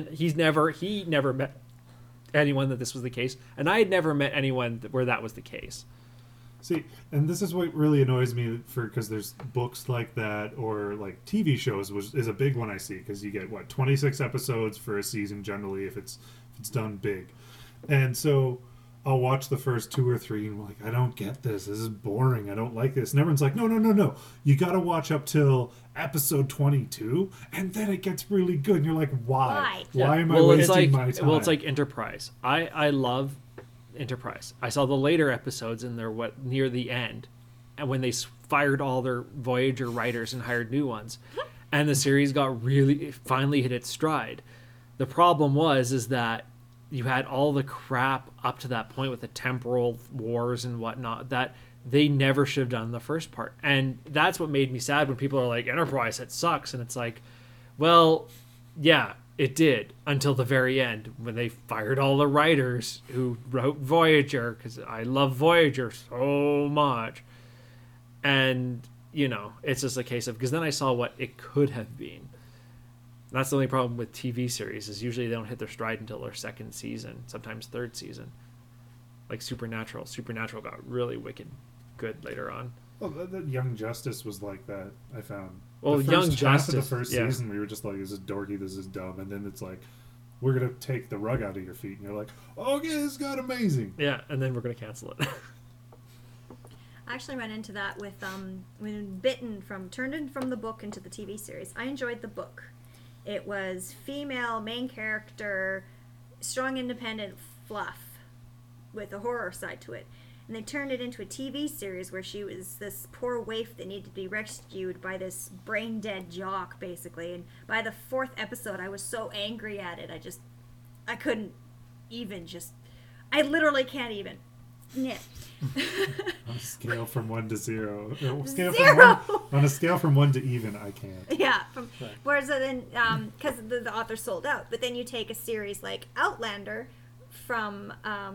never met anyone that this was the case, and I had never met anyone where that was the case. see, and this is what really annoys me, because there's books like that, or like TV shows, which is a big one I see, because you get 26 episodes for a season generally if it's done big, and so I'll watch the first 2 or 3 and I'm like, I don't get this. This is boring. I don't like this. And everyone's like, no. You got to watch up till episode 22, and then it gets really good. And you're like, why? Why? Why am I Well, it's wasting like my time? well, it's like Enterprise. I love Enterprise. I saw the later episodes, and they're near the end, and when they fired all their Voyager writers and hired new ones, and the series finally hit its stride. The problem is that you had all the crap up to that point with the temporal wars and whatnot that they never should have done in the first part. And that's what made me sad when people are like, Enterprise, it sucks. And it's like, well, yeah, it did until the very end when they fired all the writers who wrote Voyager, because I love Voyager so much. And, you know, it's just a case of, because then I saw what it could have been. That's the only problem with TV series, is usually they don't hit their stride until their second season, sometimes third season. Like Supernatural. Supernatural got really wicked good later on. Well, the Young Justice was like that, I found. Well, the first Young half of Justice, the first yeah. season, we were just like, this is dorky, this is dumb. And then it's like, we're going to take the rug out of your feet. And you're like, okay, this got amazing. Yeah, and then we're going to cancel it. I actually ran into that with when turned in from the book into the TV series. I enjoyed the book. It was female main character, strong independent fluff with a horror side to it. And they turned it into a TV series where she was this poor waif that needed to be rescued by this brain dead jock, basically. And by the 4th episode, I was so angry at it. I couldn't even I literally can't even. Yeah. On a scale from 1 to 0. On a scale from 1 to even, I can't. Yeah. Right. Whereas then, because the author sold out, but then you take a series like Outlander from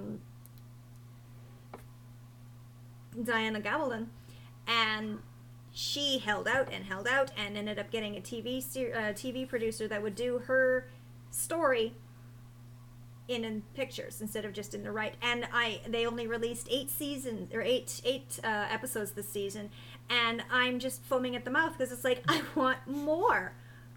Diana Gabaldon, and she held out and ended up getting a TV producer that would do her story in pictures instead of just in the right. And they only released 8 episodes this season, and I'm just foaming at the mouth because it's like I want more.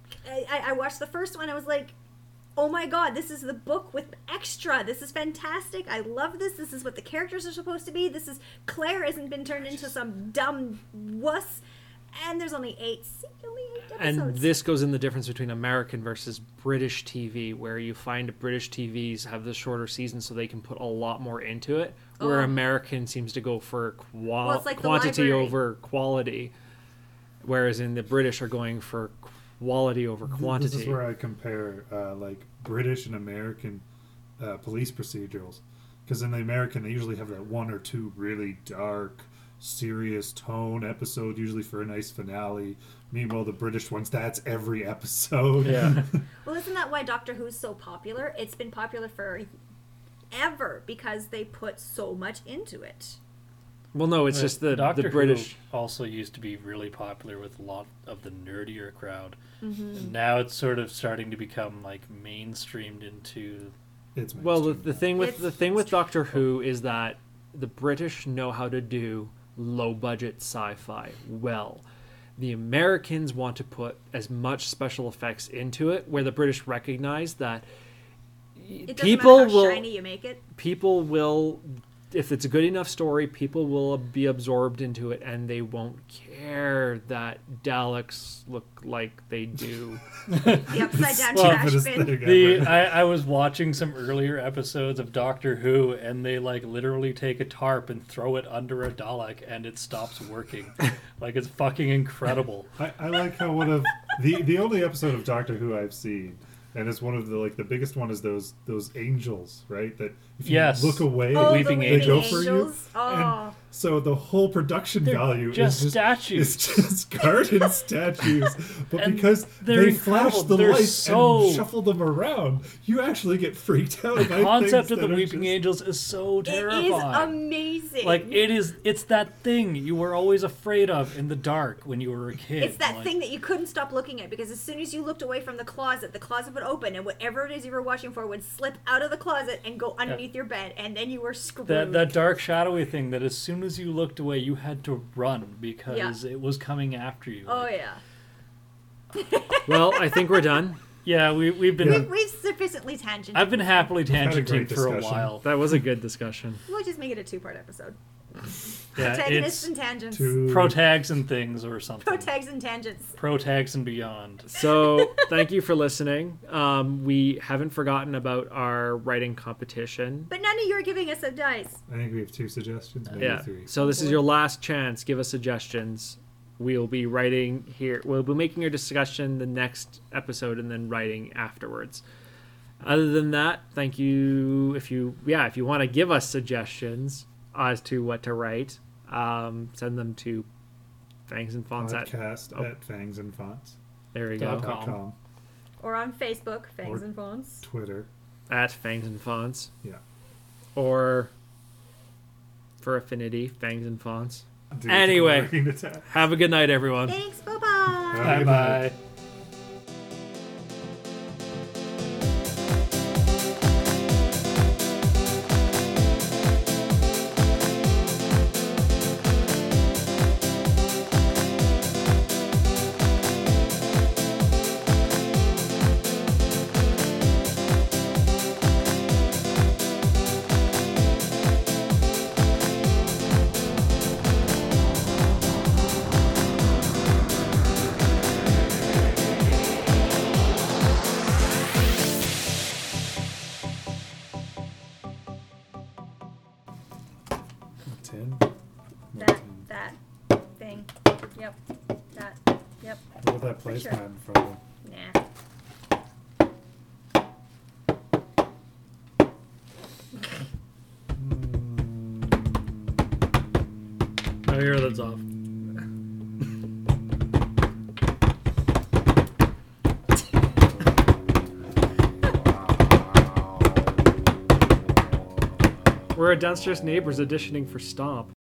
I watched the first one. I was like, oh my god, this is the book with extra. This is fantastic. I love this. This is what the characters are supposed to be. Claire hasn't been turned into some dumb wuss. And there's only 8 episodes. And this goes in the difference between American versus British TV, where you find British TVs have the shorter seasons so they can put a lot more into it, where American seems to go for it's like quantity over quality, whereas in the British are going for quality over quantity. This is where I compare like British and American police procedurals, because in the American they usually have that 1 or 2 really dark, serious tone episode, usually for a nice finale. Meanwhile, the British ones, that's every episode. Yeah. Well, isn't that why Doctor Who's so popular? It's been popular for ever because they put so much into it. Well, no, it's just the British. Who also used to be really popular with a lot of the nerdier crowd. And now it's sort of starting to become like mainstreamed into. It's well, the thing with Doctor Who is that the British know how to do low budget sci-fi well. The Americans want to put as much special effects into it, where the British recognize that It doesn't people matter how will shiny you make it. people will, if it's a good enough story, people will be absorbed into it, and they won't care that Daleks look like they do. The upside down Well, trash but bin. I was watching some earlier episodes of Doctor Who, and they like literally take a tarp and throw it under a Dalek, and it stops working. Like, it's fucking incredible. I like how one of the only episode of Doctor Who I've seen, and it's one of the biggest one is those angels, right? That if you look away, Oh, weeping the they go angels. for you. angels. Oh. And so the whole production They're value just is statues. It's just garden statues, but And because they're they flash incredible. the They're lights so- and shuffle them around, you actually get freaked out. The by concept things of the that are Weeping just- Angels is so It terrifying. is amazing. Like, it's that thing you were always afraid of in the dark when you were a kid. It's that Like, thing that you couldn't stop looking at because as soon as you looked away from the closet would open and whatever it is you were watching for would slip out of the closet and go underneath your bed, and then you were screwed. that dark shadowy thing that as soon as you looked away you had to run because it was coming after you. Oh yeah. Well, I think we're done. Yeah, we've been We've sufficiently tangented. I've been happily had a tangenting great for a discussion. while. That was a good discussion. We'll just make it a 2-part episode. Yeah, Protagonists it's and tangents. protags and things or something. Protags and tangents. Protags and beyond. So, thank you for listening. We haven't forgotten about our writing competition. But none of you are giving us a dice. I think we have 2 suggestions, maybe Yeah. 3. So this is your last chance. Give us suggestions. We'll be writing here. We'll be making your discussion the next episode and then writing afterwards. Other than that, thank you. If you want to give us suggestions as to what to write, send them to Fangs and Fonts Podcast at Fangs and Fonts. there you Dot go. com. .com, Or on Facebook, Fangs Or- and Fonts. Twitter. At Fangs and Fonts. Yeah. Or for Affinity, Fangs and Fonts. Dude, Anyway. working attack. Have a good night, everyone. Thanks, bye-bye. Bye bye. That thing. Yep. That. Yep. What about that For sure. placemat in front of them? Nah. Oh, here, that's off. We're a downstairs neighbors auditioning for Stomp.